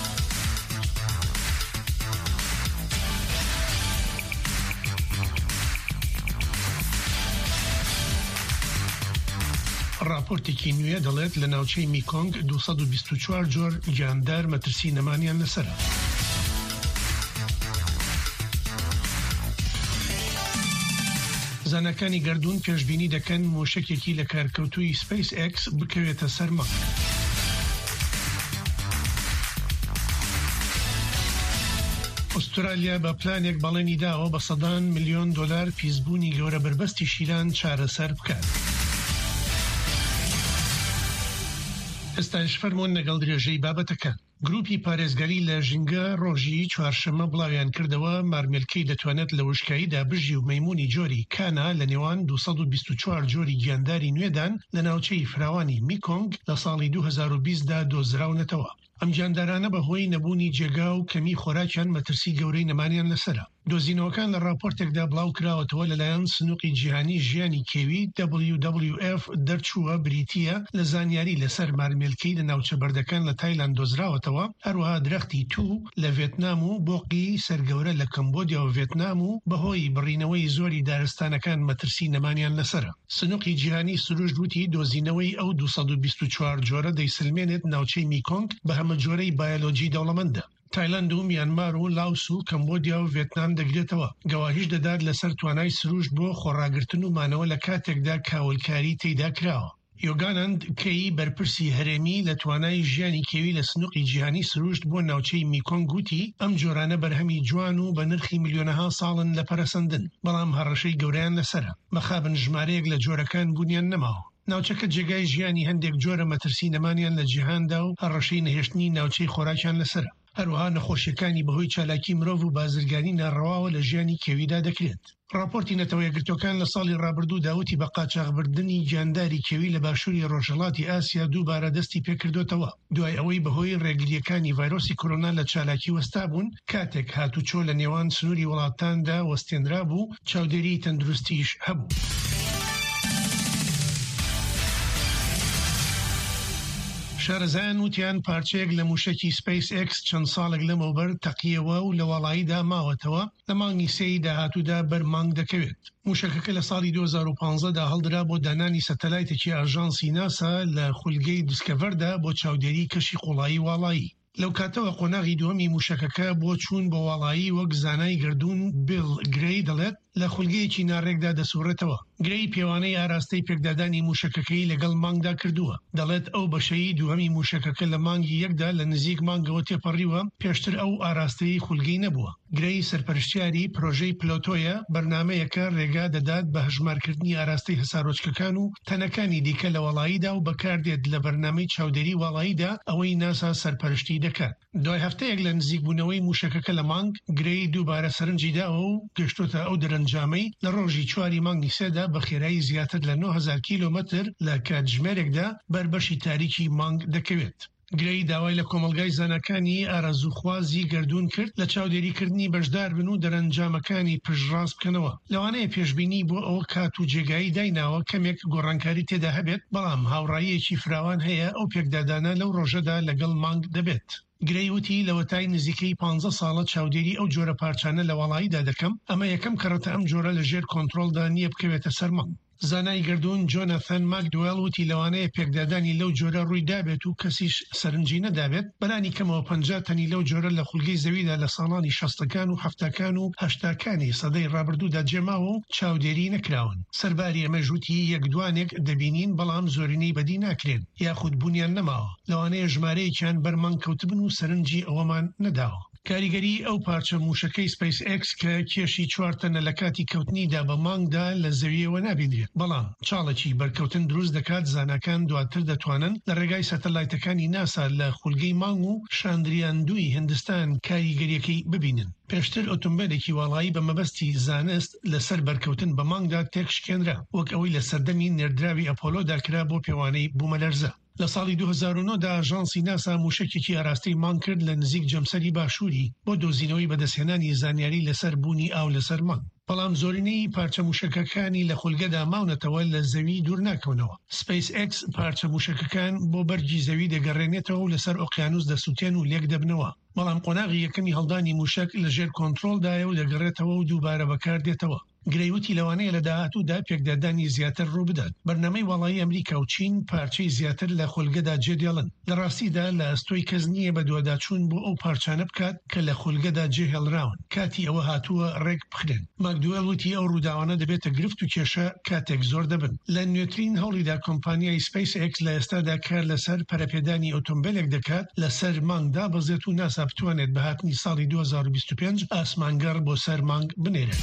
راپۆرتێکی نوێ دەڵێت لە ناوچەی میکۆنگ 224 جۆر گیاندار مەترسی نەمانیان لەسەرە. زانەکانی گەردوون پێشبینی دەکەن مۆشکێکی لە کارکەوتوی سپیس ئێکس بکەوێتە سەر مانگ. ئوسترالیا بە پلانێک بەڵێنی داوە بە سەدان ملیۆن دۆلار پیسبوونی گەورە بربەستی شیلان چارەسەر بکات. ئێستاش فەرمۆن لەگەڵ درێژەی بابەتەکان. گروپی پارێزگەری لە ژینگە ڕۆژی چوارشەمە بڵاویان کردەوە مارمێلکەی دەتوانێت لە وشکاییدا بژی و مەیمونی جۆری کانا لە نێوان 224 جۆری گیانداری نوێدان لە ناوچەی فراوانی میکۆنگ لە ساڵی 2020دا دۆزراونەتەوە. ئەم گیاندارانە بەهۆی نەبوونی جێگا و کەمی خۆراکیان مەترسی گەورەی نەمانیان لەسرە. دۆزینەوەکان لە راپۆرتێکدا بڵاو کراوەتەوە لەلایەن سنووقی جیهانی ژیانی کێوی WWF دەرچووە بریتیە لە زانیاری لەسەر مارمێلکەی لە ناوچە بەردەکان لە تایلاند دۆزراوەتەوە. هەروەها درەختی تو لە ڤێتنام و بۆقی سەرگەورە لە کەمبۆدیا و ڤێتنام و بەهۆی بڕینەوەی زۆری دارستانەکان مەترسی نەمانیان لەسرە. سنووقی جیهانی سروش گوتی دۆزینەوەی ئەو 224 جۆرە دەیسلمێنێت ناوچەی میکۆنگ بە هەمە جۆرەی بایۆلۆجی دەوڵەمەندە. تایلاند و میانمار و لاوس و کەمبۆدیا و ڤێتنام دەگرێتەوە. گەواهیش دەدات لەسەر توانای سروش بۆ خۆڕاگرتن و مانەوە لە کاتێکدا کاولکاری تێیدا کراوە. یۆگانند کەی بەرپرسی هەرێمی لە توانای ژیانی کێوی لە سنووقی جیهانی سروشت بۆ ناوچەی میکۆنگ گوتی ئەم جۆرانە بەرهەمی جوان و بە نرخی ملیۆنەها ساڵن لە پەرەسەندن، بەڵام هەڕەشەی گەوریان لەسرە. بەخابن ژمارەیەک لە جۆرەکان بوونیان نەماوە. ناوچەکە جێگای ژیانی هەندێک جۆرە مەترسی نەمانیان لە جیهاندا و هەڕەشەی نەهێشتنی ناوچەی خۆراکیان لەسرە. هەروەها نەخۆشیەکانی بەهۆی چالاکی مرۆڤ و بازرگانی ناڕەواوە لە ژیانی کێویدا دەکرێت. راپۆرتی نەتەوە یەکگرتوەکان لە ساڵی ڕابردوو داوتی بە قاچاغبردنی گیانداری کێوی لە باشووری ڕۆژهەڵاتی ئاسیا دووبارە دەستی پێکردوتەوە دوای ئەوەی بەهۆی ڕێگریەکانی ڤایرۆسی کۆرۆنا لە چالاکی وەستا بوون کاتێک هاتوچۆ لە نێوان سنووری وڵاتاندا وەستێنرا بوو چاودێری تەندروستیش هەبوو. شارەزایان وتیان پارچەیەک لە موشکی سپیس ئێکس چەند ساڵێک لەمەوبەر تەقیەوە و لە وەڵاییدا ماوەتەوە لە مانگی سێی داهاتوودا بەرمانگ دەکەوێت. موشکەکە لە ساڵی 2015دا هەڵدرا بۆ دانانی سەتەلایتێکی ئاژانسی ناسا لە خولگەی دیسکەڤەردا بۆ چاودێری کەشی قوڵایی واڵایی. لەو کاتەوە قۆناغی دووەمی موشکەکە بۆ چوون بۆ واڵایی وەک زانای گردوون بیل گرەی دەڵێت لە خولگەیەکی ناڕێکدا دەسوڕێتەوە. گرەی پێوانەی ئاراستەی پێکدادانی موشەکەکەی لەگەڵ مانگدا کردووە. دەڵێت ئەو بەشەی دووەمی موشەکەکە لە مانگی یەکدا لە نزیک مانگەوە تێپەڕیوە پێشتر ئەو ئاراستەی خولگەی نەبووە. گرەی سەرپەرشتیاری پرۆژەی پلۆتۆیە بەرنامەیەکە ڕێگا دەدات بە هەژمارکردنی ئاراستەی هەسارۆچکەکان و تەنەکانی دیکە لە وڵاییدا و بەکاردێت لە بەرنامەی چاودێری وڵاییدا ئەوەی ناسا سەرپەرشتی دەکات. دوای هەفتەیەک لە نزیکبوونەوەی موشەکەکە لە مانگ گرەی دووبارە سەرنجی داوە و گەشتۆتە ئەو دەرەنجامەی لە ڕۆژی 4 مانگی سێدا بە خێرایی زیاتر لە 9000 کیلۆمەتر لە کاتژمێرێکدا بەربەشی تاریکی مانگ دەکەوێت. گرەی داوای لە کۆمەلگای زانەکانی ئارەزوخوازی گردون کرد لە چاودێریکردنی بەشدار بن و دەرەنجامەکانی پشتڕاست بکەنەوە. لەوانەیە پێشبینی بۆ ئەوە کات و جێگایی دایناوە کەمێک گۆڕانکاری تێدا هەبێت، بەڵام هاوڕاییەکی فراوان هەیە ئەو پێکدادانە لەو ڕۆژەدا لەگەڵ مانگ دەبێت. گرەی وتی لەوەتای نزیکەی 15 ساڵە چاودێری ئەو جۆرە پارچانە لە وڵاییدا دەکەم، ئەمە یەکەم کەڕەتە ئەم جۆرە لە ژێر کۆنتڕۆلدا نییە بکەوێتە سەر مانگ. زانای گردون جۆنەثان ماکدوێل وتی لەوانەیە پێکدادانی لەو جۆرە ڕووی دابێت و کەسیش سەرنجی نەدابێت، بەلانی کەمەوە 50 تەنی لەو جۆرە لە خولگەی زەویدا لە ساڵانی 60کان و 70کان و 80کانی سەدەی ڕابردوودا جێماوە و چاودێری نەکراون. سەرباری ئەمە ژووتی یەکدوانێک دەبینین، بەڵام زۆرینەی بەدی ناکرێن یاخود بوونیان نەماوە. لەوانەیە ژمارەیەکیان بەرمان کەوتبن و سەرنجی ئەوەمان نەداوە. کاریگەری ئەو پارچە موشەکەی سپیس ئێکس کە کێشی 4 تەنە لە کاتی کەوتنیدا بە مانگدا لە زەویەوە نابینرێت، بەڵام چاڵێکی بەرکەوتن دروست دەکات. زانکان دواتر دەتوانن لە ڕێگای سەتەلایتەکانی ناسا لە خولگەی مانگ و شاندریان 2 هندستان کاریگەریەکەی ببینن. پێشتر ئۆتۆمبیلێکی وڵایی بە مەبەستی زانست لەسەر بەرکەوتن بە مانگدا تێکشکێنرا، وەک ئەوەی لە سەردەمی نێردراوی ئەپۆلۆدا کرا بۆ پێوانەی بوومەلەرزە. لە ساڵی 2009دا ئاژانسی ناسا موشەکێکی ئاراستەی مانگ کرد لە نزیک جەمسەری باشووری بۆ دۆزینەوەی بەدەستهێنانی زانیاری لەسەر بوونی ئاو لەسەر مانگ. بەڵام زۆرینەی پارچە موشەکەکانی لە خولگەدا ماونەتەوە لە زەوی دوور ناکەونەوە. سپیس ئێکس پارچە موشەکەکان بۆ بەرگی زەوی دەگەڕێنێتەوە و لەسەر ئۆقیانوس دەسووتێن و لێک دەبنەوە، بەڵام قۆناغی یەکەمی هەڵدانی موشک لە ژێر کۆنتڕۆلدایە و دەگەڕێتەوە و دووبارە بەکاردێتەوە. گرەیوتی لەوانەیە لە داهاتوودا پێکدادانی زیاتر ڕوو بدات. بەرنامەی وڵایی ئەمریکا و چین پارچەی زیاتر لە خولگەدا جێدێڵن. لە ڕاستیدا لە ئەستۆی کەس نییە بە دووەداچوون بۆ ئەو پارچانە بکات کە لە خولگەدا جێهێڵراون. کاتی ئەوە هاتووە ڕێک بخرێن. ماکدوێل وتی ئەو ڕووداوانە دەبێتە گرفت و کێشە کاتێک زۆر دەبن. لە نوێترین هەوڵیدا کۆمپانیای سپیس ئێکس لە ئێستادا کار لەسەر پەرەپێدانی ئۆتۆمبیلێک دەکات لەسەر مانگدا بەزێت و ناسا بتوانێت بە هاتنی ساڵی 2025 ئاسمانگەڕ بۆ سەر مانگ بنێرێت.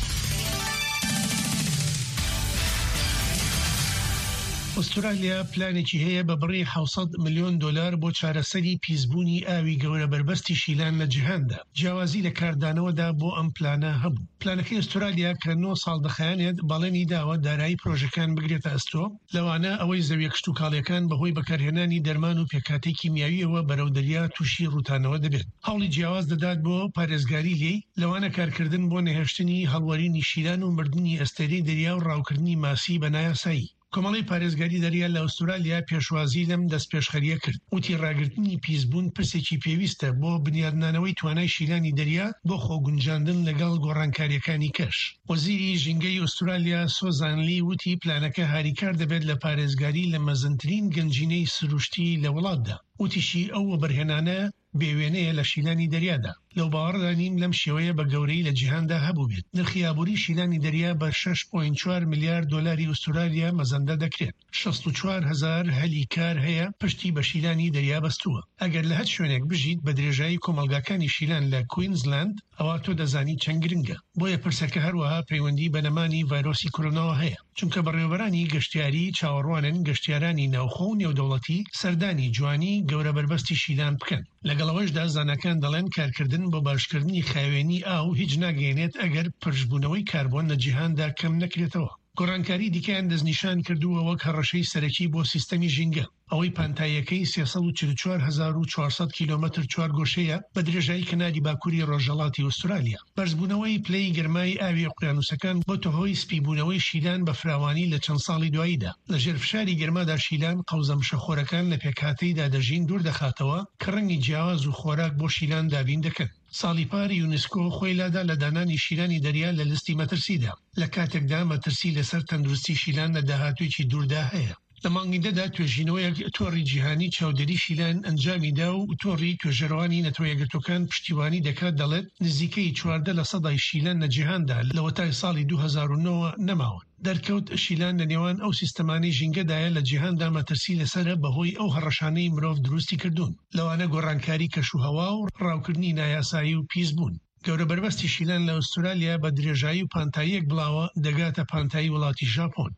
ئوسترالیا پلانێکی هەیە بە بڕی 700 ملیۆن دلار بۆ چارەسەری پیسبوونی ئاوی گەورە بربەستی شیلان لە جیهاندا. جیاوازی لە کاردانەوەدا بۆ ئەم پلانە هەبوو. پلانەکەی ئوسترالیا کە 9 ساڵ دەخایەنێت بەڵێنی داوە دارایی پرۆژەکان بگرێتە ئەستۆ، لەوانە ئەوەی زەویە کشتوکاڵیەکان بەهۆی بەکارهێنانی دەرمان و پێکاتی کیمیاویەوە بەرەو دەریا تووشی ڕوتانەوە دەبێت. هەوڵی جیاواز دەدات بۆ پارێزگاری لێی، لەوانە کارکردن بۆ نەهێشتنی هەڵوەرینی شیلان و مردنی ئەستێرەی دەریا و ڕاوکردنی ماسی بە نایاسایی. کۆمەڵی پارێزگاری دەریا لە ئوسترالیا پێشوازی لەم دەست پێشخەریە کرد. وتی ڕاگررتنی پیسبوون پرسێکی پێویستە بۆ بنیادنانەوەی توانای شیلانی دەریا بۆ خۆگونجاندن لەگەڵ گۆڕانکاریەکانی کەش. وەزیری ژینگەی ئوسترالیا سۆزانلی وتی پلانەکە هاریکار دەبێت لە پارێزگاری لە مەزنترین گەنجینەی سروشتی لە وڵاتدا. وتیشی ئەو وەبەرهێنانە بێوێنەیە لە شیلانی دەریادا. لەو باوەڕدا نین لەم شێوەیە بە گەورەی لە جیهاندا هەبوو بێت. نرخی ئابووری شیلانی دەریا بە 6.4 میلیارد دلاری ئوسترالیا مەزەندە دەکرێت. 64,000 هەلی کار هەیە پشتی بە شیلانی دەریا بەستووە. ئەگەر لە هەر شوێنێک بژیت بە درێژایی کۆمەلگاکانی شیلان لە کوینزلاند، ئەوە تۆ دەزانی چەند گرنگە. بۆیە پرسەکە هەروەها پەیوەندی بە نەمانی ڤایرۆسی کۆرۆناوە هەیە، چونکە بەڕێوەبەرانی گەشتیاری چاوەڕوانن گەشتیارانی ناوخۆ و نێودەوڵەتی سەردانی جوانی گەورە بربەستی شیلان بکەن. لەگەڵەوەشدا زانەکان دەڵێن کارکردن بۆ باشکردنی خاوێنی ئاو هیچ ناگەێنێت ئەگەر پرشبوونەوەی کاربۆن لە جیهاندا کەم نەکرێتەوە. گۆڕانکاری دیکەیان دەستنیشان کردووە وەک هەڕەشەی سەرەکی بۆ سیستەمی ژینگە. ئەوەی پانتایەکەی 344,400 کیلۆمەتر چوارگۆشەیە بە درێژایی کەناری باکووری ڕۆژهەڵاتی ئوسترالیا. بەرزبوونەوەی پلەی گەرمای ئاوی ئۆقیانوسەکان بۆتە هۆی سپیبوونەوەی شیلان بە فراوانی لە چەند ساڵی دواییدا. لە ژێرفشاری گەرمادا شیلان قەوزەمشەخۆرەکان لە پێکهاتەیدا دەژین دوور دەخاتەوە کە ڕەنگی جیاواز و خۆراک بۆ شیلان دابین دەکەن. ساڵی پار یونسکۆ خۆی لادا لە دانانی شیلانی دەریا لە لیستی مەترسیدا، لە کاتێکدا مەترسی لەسەر تەندروستی شیلان لە داهاتوویەکی دووردا هەیە. لە مانگیدەدا توێژینەوەیەک تۆڕی جیهانی چاودێری شیلان ئەنجامیدا و تۆڕی توێژەرەوانی نەتەوەیەگرتوەکان پشتیوانی دەکات دەڵێت نزیکەی 14% شیلان لە جیهاندا لە وەتای ساڵی 2009 نەماون. دەرکەوت شیلان لە نێوان ئەو سیستەمانی ژینگەدایە لە جیهاندا مەترسی لەسەرە بەهۆی ئەو هەڕەشانەی مرۆڤ دروستی کردوون، لەوانە گۆڕانکاری کەشوهەوا و ڕاوکردنی نایاسایی و پیس بوون. گەورە بربەستی شیلان لە ئوسترالیا بە درێژایی و پانتاییەک بڵاوە دەگاتە پانتایی وڵاتی ژاپۆن.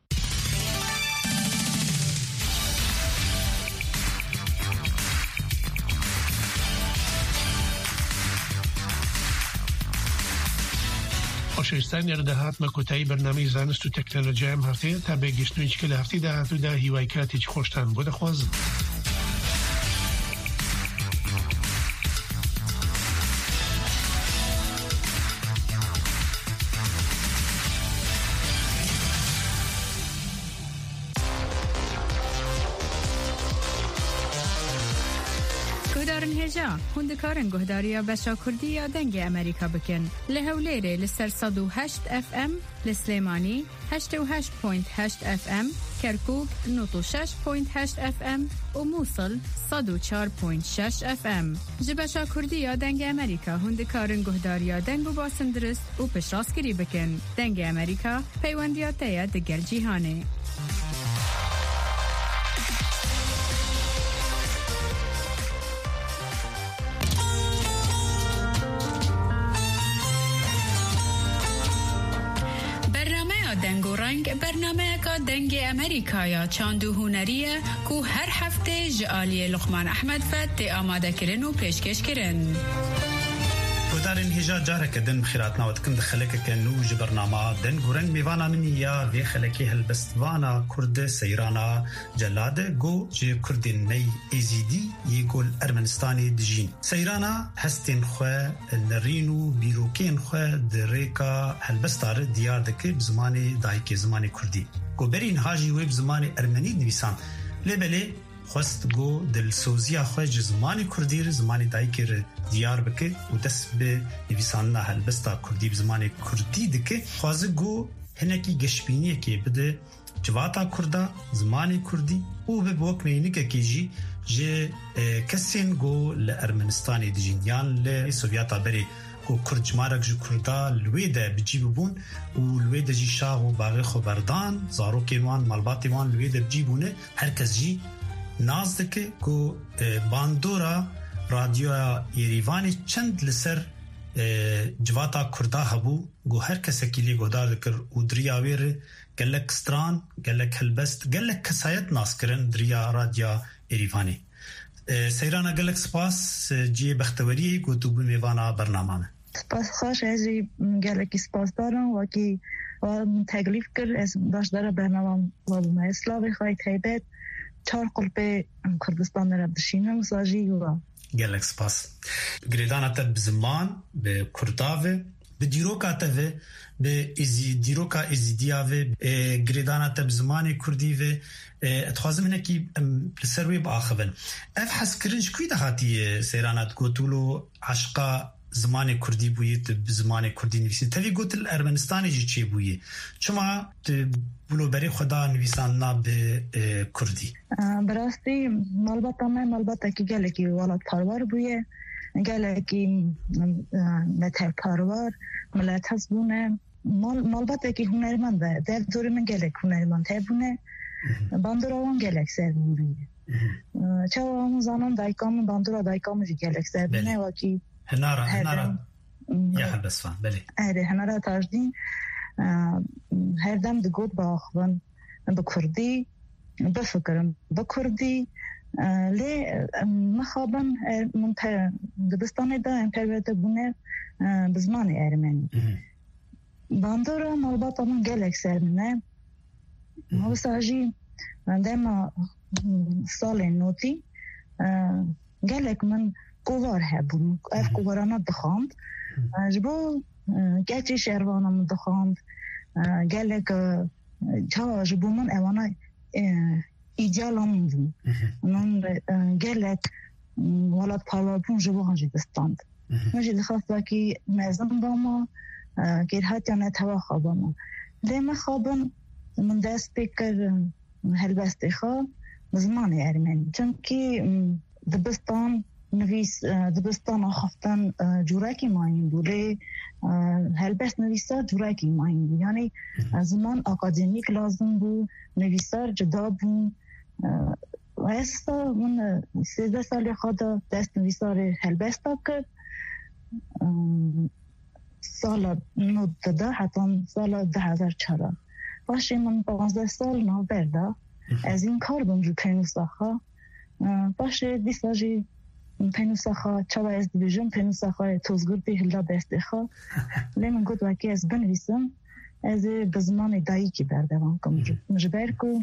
خۆشەویستان یاردەهاتمە کۆتایی بەرنامەی زانست و تەکنۆلۆژیام هەفتەیە تا بێگەشتنەوەیەکە لە هەفتەی داهاتوودا هیوای کاتێکی خۆشتان بۆ دەخوازم. هوندکارن گهداریا بشا کردی یا دنگ امریکا بکن لهولیره لسر 108 FM لسلیمانی 88.8 FM کرکوک 96.8 FM و موصل 104.6 FM جبشا کردی یا دنگ امریکا هوندکارن گهداریا دنگ و باسن درست و پشراسکری بکن دنگ امریکا پیوندیاتیا دگر جیهانه. برنامه کا دنگ امریکایا چاندو هنریه کو هر هفته جالی لقمان احمد فت آماده کرن و پیشکش کرن. ودارن هجا جارك دن بخيراتنا وتكن دخلك كنو برنامج دن غورن ميوانا منيا في خلكي هالبستوانا كرد سيرانا جلاده جو جي كردين ني ازيدي يقول ارمنستاني دجين سيرانا هستين خو الرينو بيروكين خو دريكا هالبستار ديار دك بزماني دايكي زماني كردي جو برين هاجي ويب زماني ارمني نويسان لبلي خواست گو دل سوزیا خوش زمانی کردی زمانی دایکر دیار بکه و دست به نویساننا هلبستا کردی زمانی کردی دکه خواست گو هنکی گشبینیه که بده جواتا کردا زمانی کردی و به بوکنینی که کیجی جه کسین گو لارمنستانی دیجینیان لسوویتا بری و کرد جمارک جو کردا لویده بجیب بون و لویده جی شاه و باغی خبردان زاروکی وان مالباتی وان لویده بجیبونه هر کس جی ناز دکه کو باندورا رادیو یریوانی چند لسر جواتا کردا هبو گو هر کسی کلی گودار دکر و دریا ویر گلک ستران گلک هلبست گلک کسایت ناز کرن دریا رادیو یریوانی سیرانا گلک سپاس جی بختوری گو تو بمیوانا برنامه سپاس خوش ازی گلکی سپاس دارم و کی تکلیف کرد از باش داره برنامه و اسلامی خواهی تایبت چهار قلب کردستان را بشینه مساجی و گلک سپاس گریدانا تب زمان به کرداوه به دیروکا تبه به دیروکا ازیدیاوه گریدانا تب زمانی کردیوه اتخوازم هنه کی لسروی با آخوون اف حس کرنج کوی دهاتی سیرانات گوتولو عشقا زمان کردی بویید زمان کردی نویسی تاوی گوتل ارمنستانی جی چی بویی چما بلو بری خدا نویسان نا به کردی براستی مالباتا کی گله کی ولاد پروار بویه گله کی متر پروار ملت هستونه مالباتا کی هنرمنده در دوری من گله هنرمند هبونه باندوروان گله سر بویه چاو همون زمان دایکام باندورا دایکام جی گله سر بونه و کی هنارا يا حبسفان بلي هنارا تاجدين هر دم دقود باخوان بكردي بفكرم بكردي لي مخابن من دبستاني دا امپريتا بونه بزماني ارمني باندورا مالباطا من گلك سرمنه هو ساجي عندما سال نوتي گلك من کوار هبون اف کوارانه دخاند جبو گچی شهروانه من دخاند گلک چا جبو من اوانا ایدیالم بون من گلک ولاد پالابون جبو هنجی دستاند مجی دخواست باکی مزن باما گیر هاتیانه توا خواباما لیمه خوابن من دست بکر هلبستی خواه زمان ارمنی چونکی دبستان نویس دبستان آخفتن جورکی ماین بوده هلبست نویسار جورکی ماین بود یعنی زمان اکادمیک لازم بود نویسار جدا بود و استا من 13 سال خود دست نویسار هلبست کرد سال 19 حتی سال 2004 باشه من 15 سال نابرده از این کار بم جو پنوساخا باشه دیساجی پنوساخا چاوا از دیویژن پنوساخا توزگردی هلا بستخا لیمن گفت وکی از بنویسم از بزمان دایی که بردوان کم مجبر کو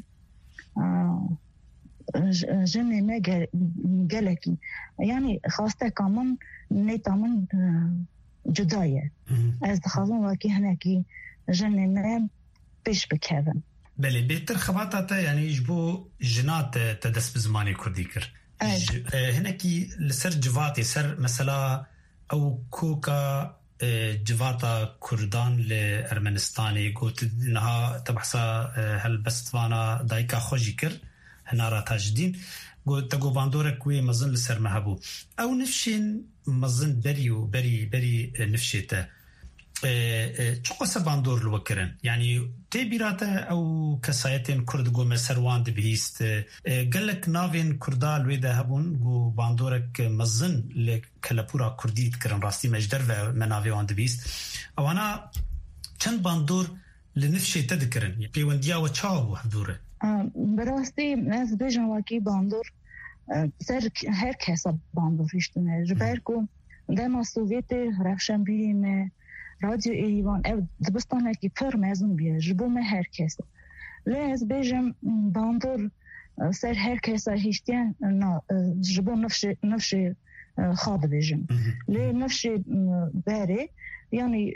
جنه ما گلکی یعنی خواسته کامن نیتامن جدایه از دخوازم وکی هنکی جنه ما پیش بکردن بله بهتر خباتاتا یعنی يجبو جنات تدس بزماني كردي كر هناكي لسر جواتي سر مثلا او كوكا جواتا كردان لأرمنستاني قلت انها تبحثا هالبستوانا دايكا خوشي كر هنارا تاجدين قلت تقو باندورك وي مظن لسر مهبو او نفشين مظن بري نفشيتا چقدر باندور لو کرن یعنی تبیراته او کسایتین کرد گو مسروان دبیست گلک ناوین کردال ویده هبون گو باندورک مزن لکلپورا کردید کرن راستی مجدر و مناویان دبیست او انا چند باندور لنفشی تدکرن پیوندیا و چاو هدوره براستی از بیجن واکی باندور سر هر کسا باندور هشتونه جبر کن دما سوویت رفشن بیریم رادیو ایوان او دبستانه که پر مزون بیه جبو ما هر کس لیز بیجم باندور سر هر کس هیشتین نا جبو نفش خواب بیجم لی نفش باره یعنی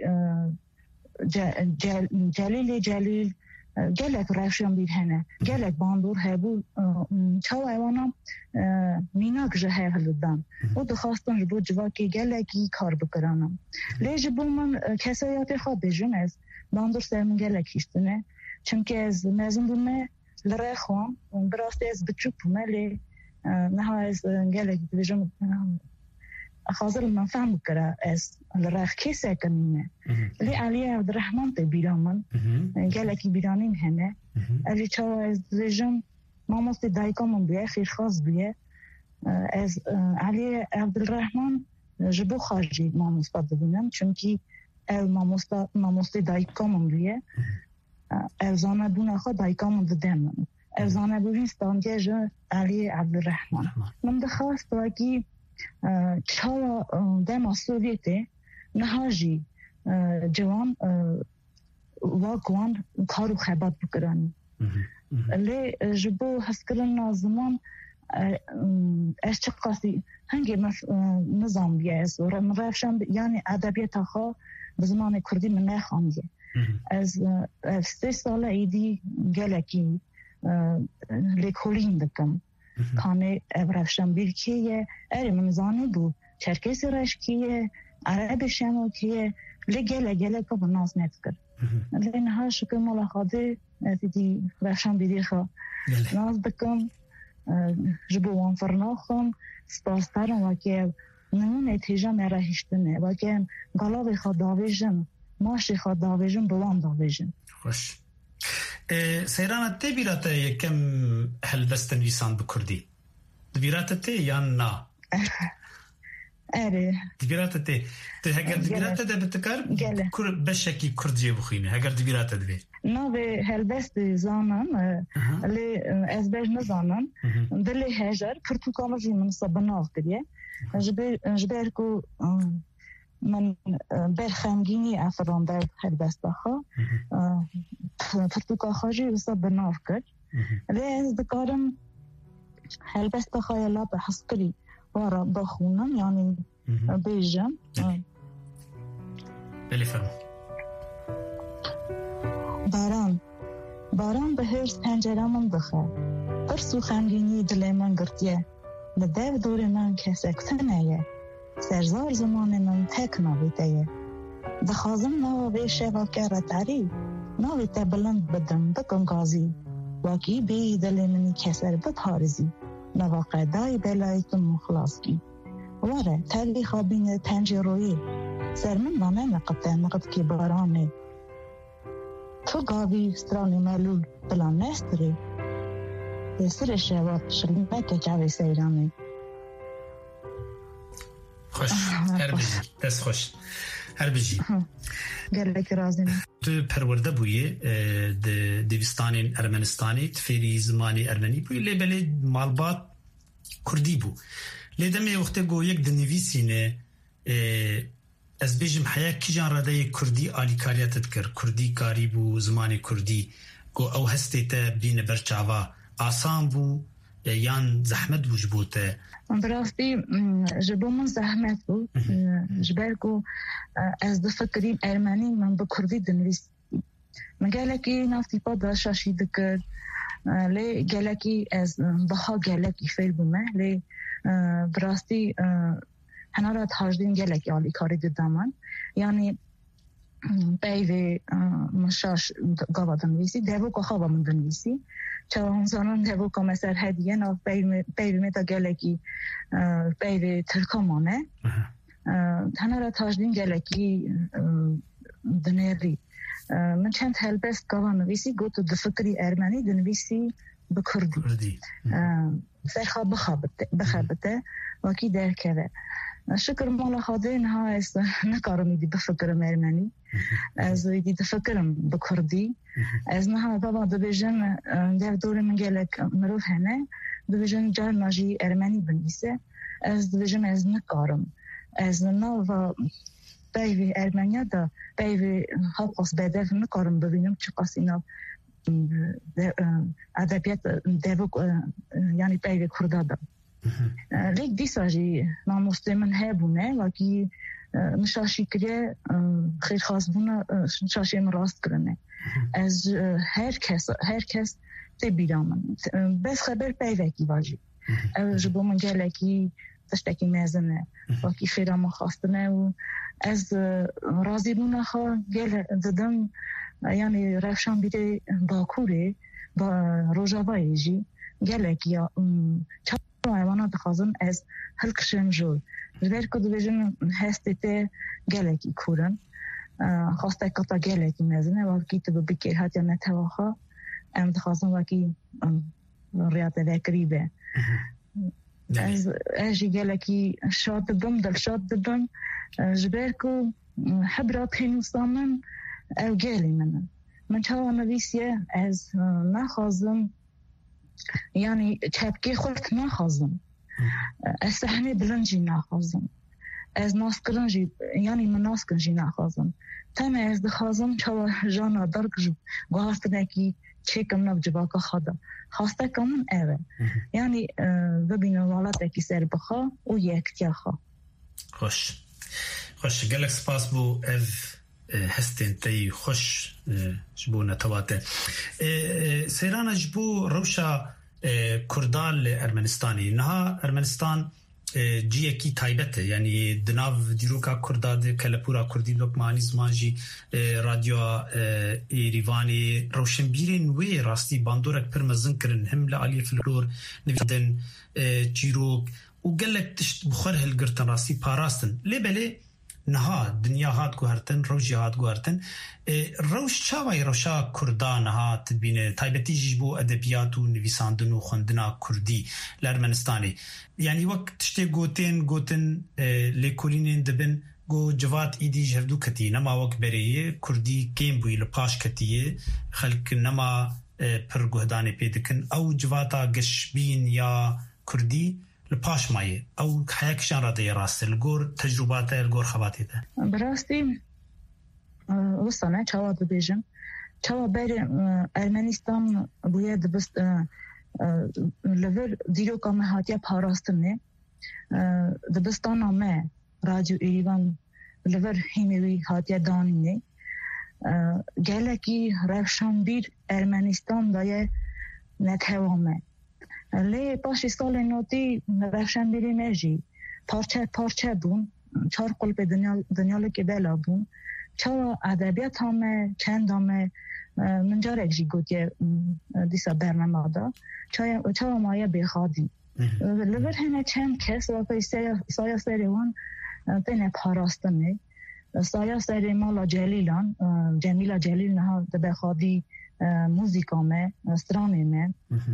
جلیل گلک رفشم بید هنه گلک باندور هبو چاو ایوانا میناک جه هلدن و دخواستن جبو جواکی گلکی کار بکرانم لی جبو من کسایات خواب بیجم از باندور سرمون گلک هیشتنه چونکه از مزون بومه لره خوام براستی از بچوک بومه لی نها از گلک بیجم خاطر من فهم بکره از لراخ کیسه کنیم لی علی عبدالرحمن تبیرامن گلکی بیرانیم هنه علی چاو از ویژن ماموست دایکامون بیه خیر خاص بیه از علی عبدالرحمن جبو خارجی ماموست ببینم چونکی ماموست دایکامون بیه ارزانه بونه خود دایکامون بدم ارزانه بودین ستانگیج علی عبدالرحمن من دخواست واکی چاوا دما سوویته نهاجی جوان واقعاً کارو خبات بکرانی لی جبو هسکرن زمان از چه قاسی هنگی نظام بیاز و رفشم یعنی ادبیات خوا به زمان کردی من نخوانده از 3 سال ایدی گلکی لیکولین دکم کانه رفشم بیر کیه اری منزانی بود چرکسی رش کیه عربش هم کیه لگه که بناز نت کرد لیکن ها شکر مولا خواده دیدی رفشم بیدی خواه ناز بکم جبوان فرناخم سپاسترم وکه نمون اتیجا میره هشتنه وکه گلاوی خواه داویجم ماشی خواه داویجم بوان داویجم خوش سيرانا تبيراتا يكم هلبست نويسان بكردي تبيراتا تي يا نا اري تبيراتا تي هاگر تبيراتا ده بتكار بشكي كردجي بخينه هاگر تبيراتا ده نا به هلبست زانن اللي ازباج نزانن دلي هاجر پرتوکامجی من صبناف کریه جبركو من برخمگینی افران در هلبست ها پرتوکا خاجی وسط بناف کرد لیز دکارم هلبست ها یلا به حسکری وارا بخونم یعنی بیجم بلی فرمو باران به هرس پنجره من بخه پرسو خمگینی دل من گرتیه لدو دور من کسک تنیه سرزار زمان من تک ناویده دخوازم ناوی شبا که رتاری ناوی تا بلند بدم بکن گازی واقعی به دل منی کسر بپارزی نواقع دای بلایتون مخلاصی واره تاریخ بین پنجروی سرمن نامه نقد که بارانه تو گاوی سترانی ملول بلا نستری سر شوات شلمک جاوی سیرانه خوش هر بجی دست خوش هر بجی گلک رازیم تو پرورده بویه دویستان ارمنستانی تفیری زمانی ارمنی بویه لیبلی مالبات کردی بو لیدمی وقتی گو یک دنویسینه از بیجم حیا کی جان رده کردی آلیکاریتت کرد کردی کاری بو زمانی کردی گو او هستی تا بین برچاوا آسان بو یان زحمت بو جبوته براستی جبو من زحمت بو جبرگو از دفکرین ارمنی من با کردی دنویس من گلکی نفتی پا داشاشی دکر لی گلکی از بها گلکی فیل بومه لی براستی هنر را تاجدین گلکی آلی کاری دادمان یعنی بیوی مشاش گاوا دنویسی دیو که خوابا من دنویسی چه همزانان دیو که مثل هدیه ناف بیوی میتا گلکی بیوی ترکمانه هنر را تاجدین گلکی دنیری من چند هلبست گاوا نویسی گو تو دفکری ارمنی دنویسی بکردی سرخواب بخابته واکی درکه شکر مالا خاطرین ها است نکارم ایدی بفکرم ارمنی از ایدی بفکرم بکردی از نه بابا دبیجن در دور من گلک مروف هنه دبیجن جار ناجی ارمنی بنویسه از دبیجن از نکارم از نه و بیوی ارمنیا دا بیوی حقاس بدف نکارم ببینم چه قاسینا ادبیات دیوک یعنی بیوی کرده دا لیک دیساجی ناموسته من هبونه واکی نشاشی کریه خیر خاص بونه نشاشی من راست کرنه از هر کس تبیرم من بس خبر بیوکی واجی جبو من گلکی تشتکی مزنه واکی خیرام خواستنه و از راضی بونه خواه گل دادم یعنی رفشان بیده باکوره با روژاوایی جی گلکی یا حیوانات خازن از هلکشم جول جبر کدو بجن هستیته گلکی کورن خواسته کتا گلکی مزنه واکی تو بکر هات یا نتواخا ام خازن واکی ریاضه وکریبه از اجی گلکی شاد دم دل شاد دم جبر کو حبرات خینوستامن او گلی من چاوا نویسیه از نخازم یعنی چپکی خود نخازم از صحنه بلنجی نخازم از ناسکرنجی یعنی من ناسکرنجی نخازم تم از دخازم چاوا جانا درگجو گوهاستنه کی چکم نب جواکا خدا خواسته کمون اوه یعنی ببینم والات اکی سر بخوا و یکتیا خوا خوش گلک سپاس بو اف هستین تی خوش جبو نتواته سیران جبو روشا کردال ارمنستانی نها ارمنستان جیه کی تایبته یعنی دناو دیروکا کرداد کلپورا کردی لوکمانی زمان جی رادیو ایریوانی روشنبیرین وی راستی باندورک پر مزن کرن هم لعالی فلور نویدن جیروک و گلک تشت بخور هلگرتن راستی پاراستن لیبلی نها دنیا هات گوهرتن روشی هات گوهرتن روش چاوی روشا کردان ها تبینه تایبتی جیبو ادبیات و نویساندن و خوندنا کردی لارمنستانی یعنی وقت تشتی گوتن لیکولینین دبن گو جوات ایدی جهردو کتی نما وقت بریه کردی کیم بوی لپاش کتیه خلق نما پر گوهدانی پیدکن او جواتا گشبین یا کردی لپاش مایه او حیاکشان را دی راسته لگور تجرباته لگور خباتی ده براستی وستانه چاوا دو بیجم چاوا بیر ارمنستان بویه دبست لور دیرو کامه هاتیا پاراستنه دبستان آمه رادیو ایریوان لور هیمیوی هاتیا دانینه گلکی رفشان بیر ارمنستان دایه نتوامه لی پاشی سال نوتی رفشن بیری نجی پارچه بون چار قلب دنیا که بلا بون چا ادبیات همه چند همه من جارك جي قوتي ديسا برنامه دا چاوا مایا بخادی لبر هنه چند کس واقعی سایا سری وان تینه پاراستنه سایا سری مالا جلیلان جمیلا جلیل نها بخادی موزیکامه استرانیمه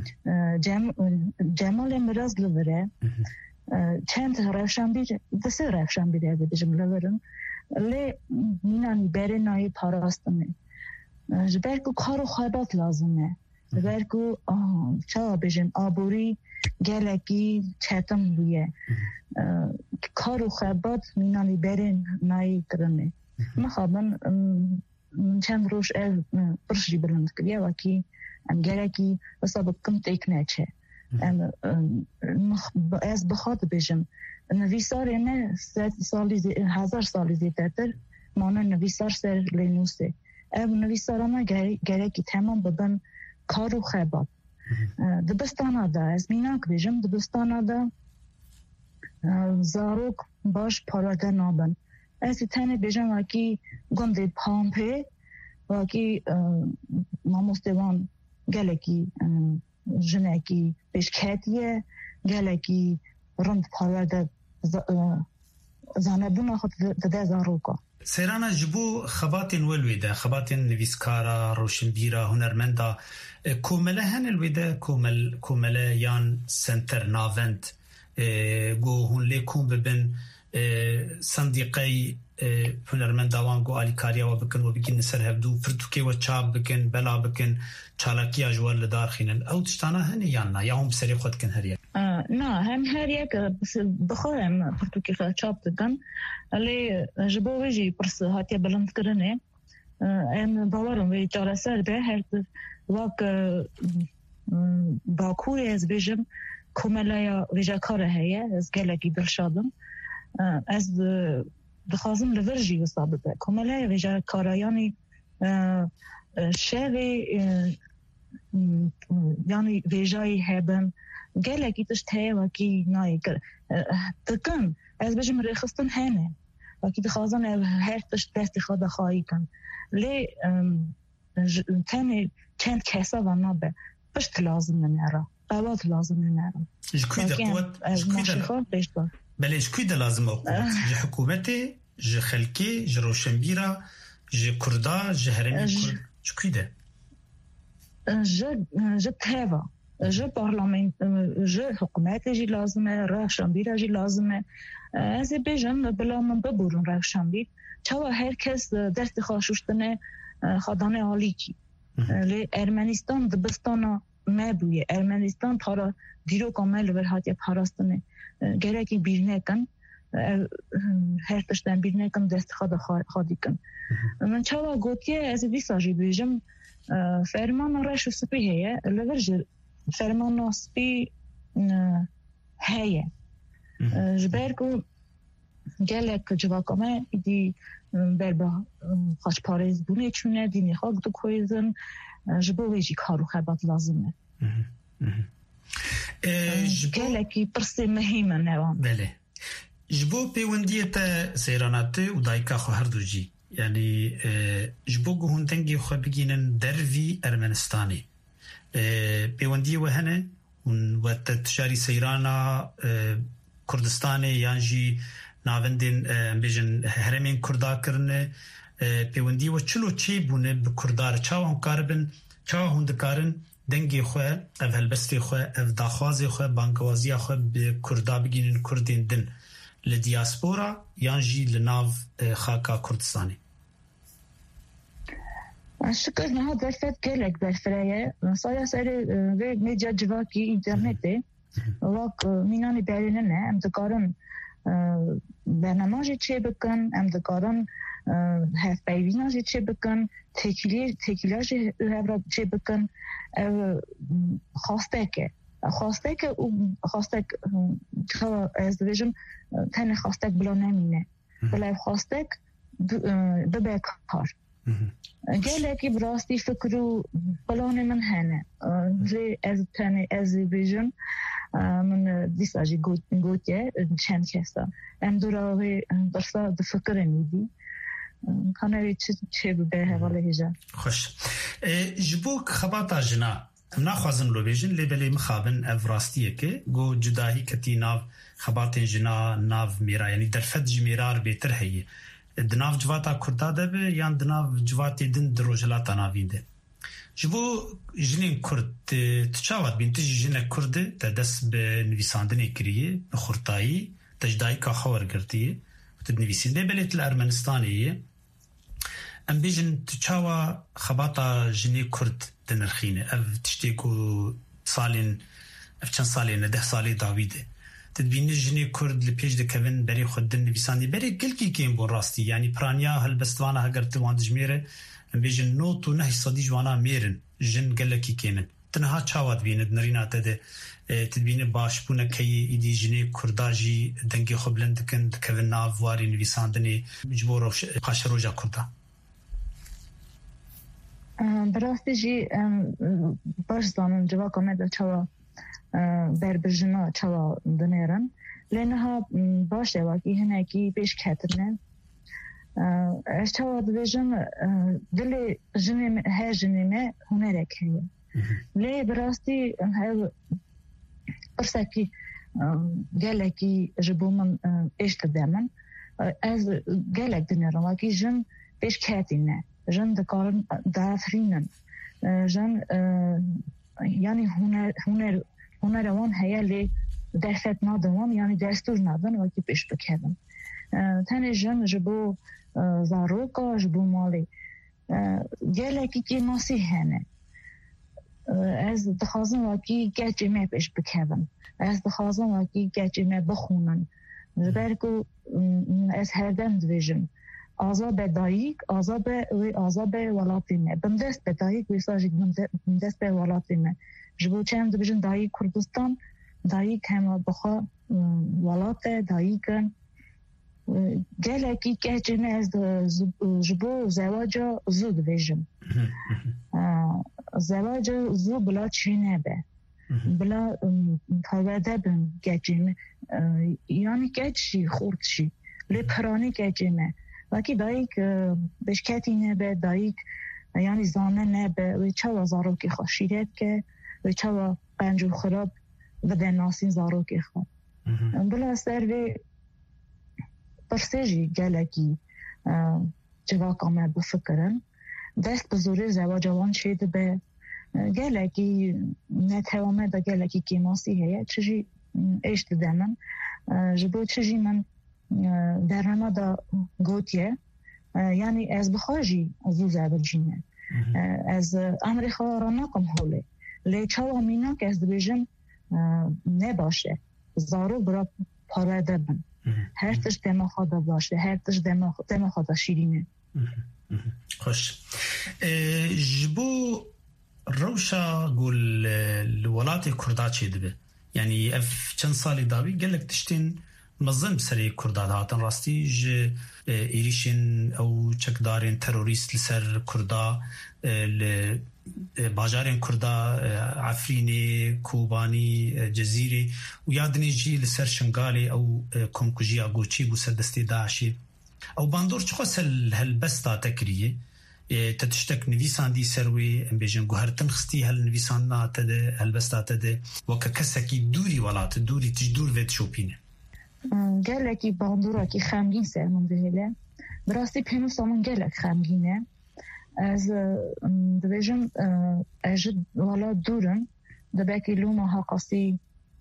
جمال مراز لبره چند روشنبیر دسته روشنبیره بجم لبرن لی مینانی بره نایی پاراستنه جبرکو کارو خیبات لازمه جبرکو چاوا بجن آبوری گلکی چتم بویه کارو خیبات مینانی بره نایی کرنه مخابن چند روش برشی بلند کریه وکی گلکی حساب کم تکنه چه از بخواد بجم نویسار نه 1000 سالی زیدتر مانه نویسار سر لینوسه او نویسارانه گرکی تمام ببن کارو خیبات دبستانه دا از میناک بجم دبستانه دا زاروک باش پارده نابن از تنه بجم وکی گنده پامپه وکی ماموستوان گلکی جنکی بشکتیه گلکی رند پارده زانبون خود ده زاروکا سیرانا جبو خباتین ولویده خباتین نویسکارا روشنبیرا هنرمندا کومله هن الویده کومله یان سنتر ناوند گو هن لیکون ببن صندیقی هنرمنداوان گو آلیکاریا و بکن و بگین نسر هفدو پرتوکی و چاب بکن بلا بکن چالاکی اجوال لدار خینن او تشتانا هن یان نا یا هم سری خود کن هر یک نه هم هر یک بخورم پرتوکی خود چاب بکن الی جبو ویجی پرس هاتی بلند کرنه ام باورم وی چاره سر به هر وک باکوی از بیجم کومله یا ویجا کاره هیه از گلگی دلشادم از بخوازم لورجی وصابه کومله ویجا کاره یعنی شوی یعنی ویجای هبن گلگی تشته وکی نای کر تکن از بیجم رخصتن هنه وکی دخوازن هر تشت دستی خود خواهی کن لی تنی چند کسا و نابه پشت لازم نمیره قوات لازم نمیره جکوی ده قوت بله جکوی ده لازم قوت جه حکومتی جه خلکی جه روشنبیرا جه کردا جه هرمی کرد جکوی ده جه تیوا جه پارلمان جه حکومتی جی لازمه روشنبیرا جی لازمه از بیجن بلا من ببورون روشنبیر چوا هر کس دست خاشوشتنه خدانه عالی کی لی ارمنستان دبستانا مبویه ارمنستان پارا دیرو کامل ورهاتی پاراستنه گرکی بیرنه کن هر تشتن بیرنه کن دست خادی کن من چوا گوتیه از ویساجی بیجم فرمان رشو سپی هیه لورج فرمان سپی هیه جبرگو گلک جواکامه ایدی بربا خاش پارز بونه چونه دینی خاک دو کویزن جبو ویجی کارو خیبات لازمه گلکی پرسی مهمه نوان بله جبو پیوندیت سیراناته و دایکا خو هر دو جی یعنی جبو گوهندنگی خو بگینن دروی ارمنستانی پیوندی و هنه و تشاری سیرانا کردستانی یانجی ناوندین بیجن هرمین کردا کرنه پیوندی و چلو چی بونه به کردار چاو هم کاربن چاو هم دکارن دنگی خواه او هلبستی خواه او داخوازی خواه بانگوازی خواه به کردا بگینن کردین دن لدیاسپورا یانجی لناو خاکا کردستانی شکر نها درفت گلک برفرایه سایا سری وی میدیا جواکی اینترنته وک مینانی برینه نه ام دکارن برنامه‌ای چه بکن ام دکارن هفت بیویناجی چه بکن تکیلاجی هفت چه بکن خواسته که از دویجم تن خواسته بلا نمینه بلا خواسته ببه کار گله که براستی فکرو بلان من هنه از تن از دویجم من دیساجی گوتیه چند کسا ام دوراوی برسا دفکر نیدی کانوی چه به حواله هجا خوش جبوك خباطا جنا ناخذن لو بيجن لبلي مخابن افراستيه كي جو جداهي كتي ناف خباطين جنا ناف ميرا يعني درفت جميرار بيتر هي دناف جواتا كردا دب يان دناف جواتي دن دروجلاتا نافينده جبو جنين كرد تشاوت بين تجي جنة كرد تدس بنويساندن كريه بخرطاي تجداي كخور قرتيه وتدنويسين ده بلت الأرمنستانية ام بيجن تشاوا خباطا جني كرد دنرخينه اف تشتيكو صالين اف چند صالين 10 صالي داويده تدبين جني كرد لبيج دكفن بري خد النويساندي بري كلكي كيم بون راستي يعني برانيا هالبستوانا هقرت وان جميره بيجن نوت ونهي صدي جوانا ميرن جن قلكي كيمن تنها تشاوات بين دنرينا تد تدبين باش بونا كي ايدي جني كرداجي دنگي خبلند كن كفن نافواري نويساندني مجبور قاشروجا كردا براستی جی باش زانن جوا کامل چوا بر بجنا چوا دنیرن لانها باشه واقعی هنه کی پیش کترنن از چوا دویژن دل جنم هر جنمه هنره کیه لی براستی هر پرسکی گلکی جبومن اشت دامن از گلک دنیرن واقعی جن پیش کتینه جن دکارن دافرینن جن یعنی هنر وان هیالی درست ندارن یعنی دستور ندارن وقتی پیش بکردن تنی جن جبو زاروکا جبو مالی گلکی که ناسی هنه از دخوازن وقتی گچمه پیش بکردن از دخوازن وقتی گچمه بخونن جبرکو از هردن دویژن آزاد دایک آزاد ولاتینه بندست به دایک ویساجی بندست به ولاتینه جبو چند بجن دایک کردستان دایک هم بخوا ولات دایکن گلکی که جنه از جبو زواجا زود بجن زواجا زود بلا چینه به بلا پایده بن گجیم یعنی گجی خوردشی لی پرانی گجیمه وکی دایک بشکتی نبه دایک یعنی زانه نبه و چوا زاروکی خوشیرت که و چوا قنجو خراب و دناسین زاروکی خواب بلا سر و پرسیجی گلکی جواکامه بفکرن دست بزوری زواجوان شید به گلکی نتوامه دا گلکی کیماسی هیه چجی اشت دمن جبو چجی من در همه دا گوتیه یعنی از بخواجی زو زبرجینه از امریکا را نکم حاله لی چاوا مینا که از دویجن نباشه زارو برا پارده بن هر تش دمه خواده باشه هر تش دمه خواده شیرینه خوش جبو روشا قول الولات كردات شي دبه يعني اف چند سالي داوي قالك تشتين مظلم سري كردات هاتن راستي ج ايريشن او چكدارين تروريست لسر كردا باجارين كردا عفريني كوباني جزيري ويادني جي لسر شنغالي او كومكوجي اغوچي بو سدستي داعشي او باندور چخوس هالبستا تكريه تتشتك نویسان دی سروی ام بیجن گوهرتن خستی هل نویسان نا تده هلبستا تده وکا کسکی دوری ولات دوری تجدور وید شوپینه گلکی باندورا کی خمگین سرمون بهله براستی پینو سامون گلک خمگینه از دویجن اجد ولا دورن دباکی لوما حقاسی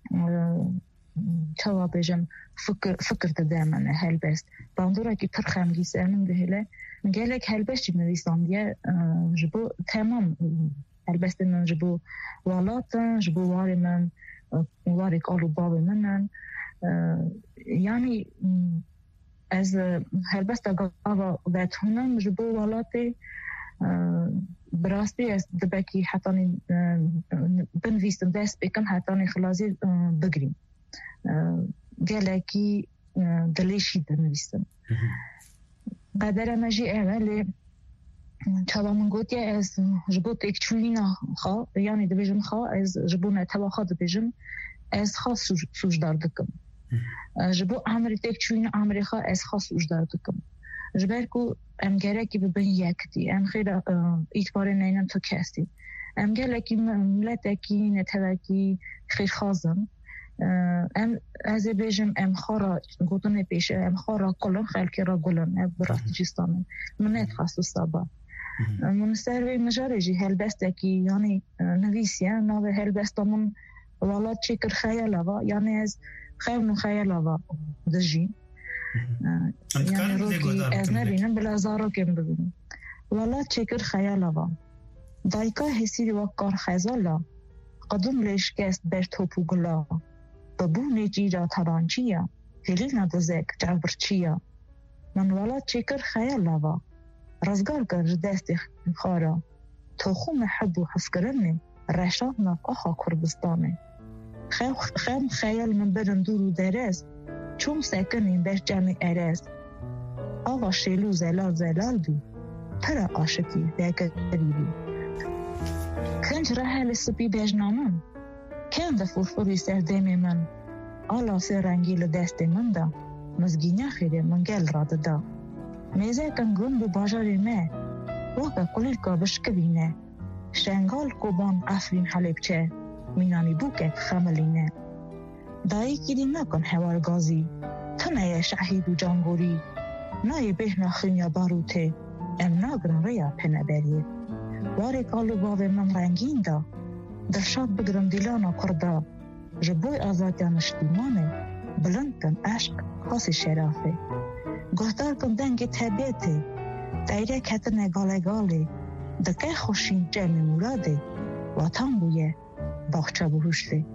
توا بیجن فکر دامن هلبست باندورا کی پر خمگین سرمون بهله گلک هلبست جب نویسان دیه جبو تمام هلبست من جبو والاتن جبو واری من واری کالو بابی منن یعنی از هلبست اگه ویتونم جبو والاتی براستی از دبکی حتانی بنویستم دست بکن حتانی خلازی بگریم گلکی دلیشی بنویستم قدر مجی اولی چالا من گوتی از جبوت ایک چولینا خواه یعنی دبیجم خواه از جبونه توا خواه دبیجم از خواه سوش دار دکم جبو عمری تیک چولینا عمری خواه از خواه سوش دار دکم جبركو ام گرکی ببین یکتی ام خیلی ایتبار نینم تو کستی ام گلکی ملتکی نتوکی خیلی خازم ام از بیجم ام خارا گوتنه پیشه ام خارا قلن خلکی را قلن براستیجستان من تخصص صابا من سروی مجارجی هلبستکی یعنی نویسیه نوی هلبستمون والله چیکر خیال آوا یعنی از خیل خیال آوا دجی یعنی روکی از نبینم بلا زارو کم ببینم والله چیکر خیال آوا دایکا حسی و کار خیزالا قدوم لیش کست بر توپو گلا ببونه جیرا ترانچیا هلی ندازک جبرچیا من والله چیکر خیال آوا رزگار کر دست خارا تو خو محب و حسکرنه رشاد نفقه کردستانه خیلی خیال من برم دور و درست چون سکنیم بر جمع ارز آقا شیلو زلال بی پر عاشقی دکری بی کنج رحل سپی بجنامن کن ده فرفوری سردم من آلا سر رنگیل دست من دا مزگینه خیره من گل را دا میزه کن گون بو باجاری مه واقع قلیل که بشکوینه شنگال کوبان افرین حلیبچه مینانی بوکت خملینه دایی کیدی نکن حوار گازی تنه شهید و جانگوری نای بهنا خینیا باروته ام ناگرن ریا پنه بریه واری کالو باوی من رنگین دا در شاد بگرم دیلانا کردا جبوی آزادیا نشتیمانه بلند کن عشق خاص شرافه گهدار کن دنگ طبیعته دایره کتنه گاله دکه خوشین جمع مولاده وطن بویه باخچه بهوشته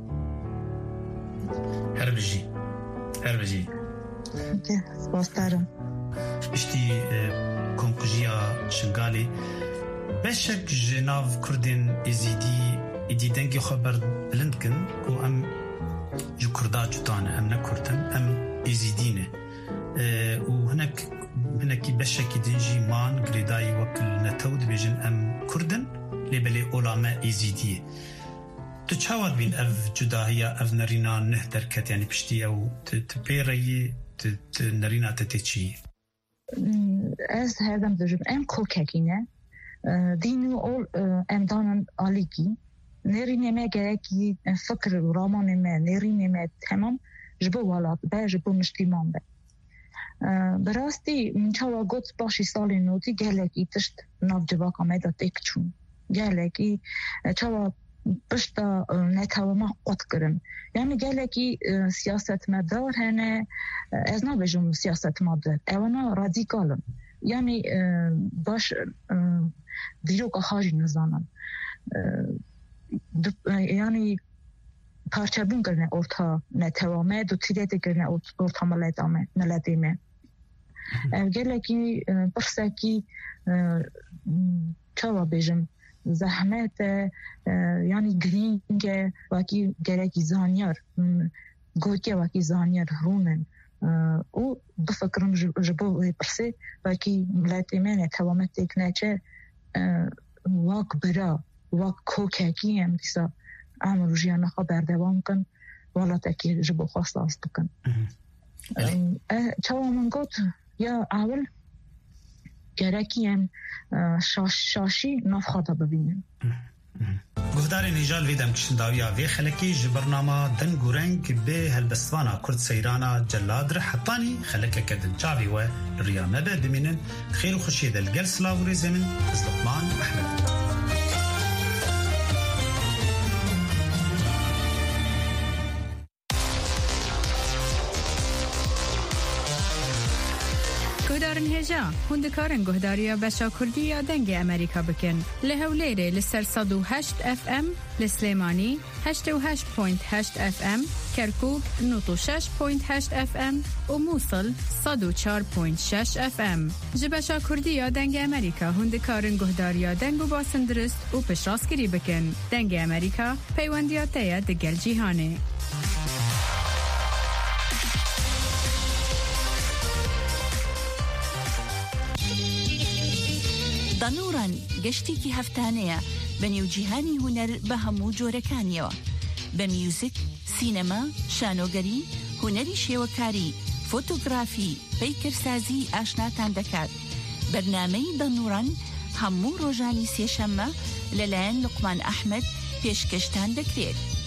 هر بجی سپاسدارم اشتی کنکوژیا شنگالی بشک جناو کردین ایدی دنگی خبر بلند کن که ام جو کردا جتانه ام نکردن ام ایزیدینه و هنکی بشکی دنجی مان گریدای وکل نتود بیجن ام کردن لیبلی اولامه ایزیدیه تو چاواد بین اف جداهیا اف نرینا نه درکت یعنی پشتی او تپیرایی نرینا تتیچی از هردم دجم ام کوککینه دینو اول ام دانن آلیگی نرینمه گرکی فکر رامانمه نرینمه تمام جبو والات به جبو مشتیمان به براستی من چاوا گوت باشی سال نوتی گلکی تشت ناف جواک آمده تک چون گلکی چاوا پشتا نتاو ما قط کرن یعنی گلکی سیاست مدار هنه از نبجم سیاست مدار اوانا رادیکالن یعنی باش دیروک خاجی نزانن یعنی پارچبون کرنه ارتا نتوامه دو تیده کرنه ارتا ملدیمه گلکی پرسکی چاوا بجم زحمت یعنی گرینگ وکی گرکی زانیار گوکی وکی زانیار رونن او بفکرم جبو پرسه وکی ملدیمه نتوامه تکنه چه واک برا واک کوککی هم دیسا عمل جیانه خواه بردوام کن والا تکی جبو خواست آست کن چاوا من گوت یا اول گرکی هم شاشی نافخاطه ببینیم گهدار نیجال ویدم کشنداوی آوی خلکی جبرنامه دن گورنگ به هلبستوانا کرد سیرانا جلاد رحطانی خلکه کدن چاوی و ریامه به بمینن خیر و خوشی دلگل سلاوری زمین از لقمان احمد گهدارن هجا هندکارن گهداریا بشا کردی یا دنگ امریکا بکن لهولیره لسر 108 اف ام لسلیمانی 88.8 اف ام کرکوب 96.8 اف ام و موصل 104.6 اف ام جبشا کردی یا دنگ امریکا هندکارن گهداریا دنگ و باسن درست و پشراسکری بکن دنگ امریکا پیوندیاتیا دگل جیهانه دانوران گشتێکی هەفتانەیە بە نێوجیهانی هونەر بە هەموو جۆرەکانیەوە بە میوزیک، سینەما، شانۆگەری، هونەری شێوەکاری، فۆتۆگرافی پیکرسازی ئاشناتان دەکات. بەرنامەی دەنوڕەن هەموو ڕۆژانی سێشەممە لەلایەن لوقمان ئەحمەد پێشکەشتان دەکرێت.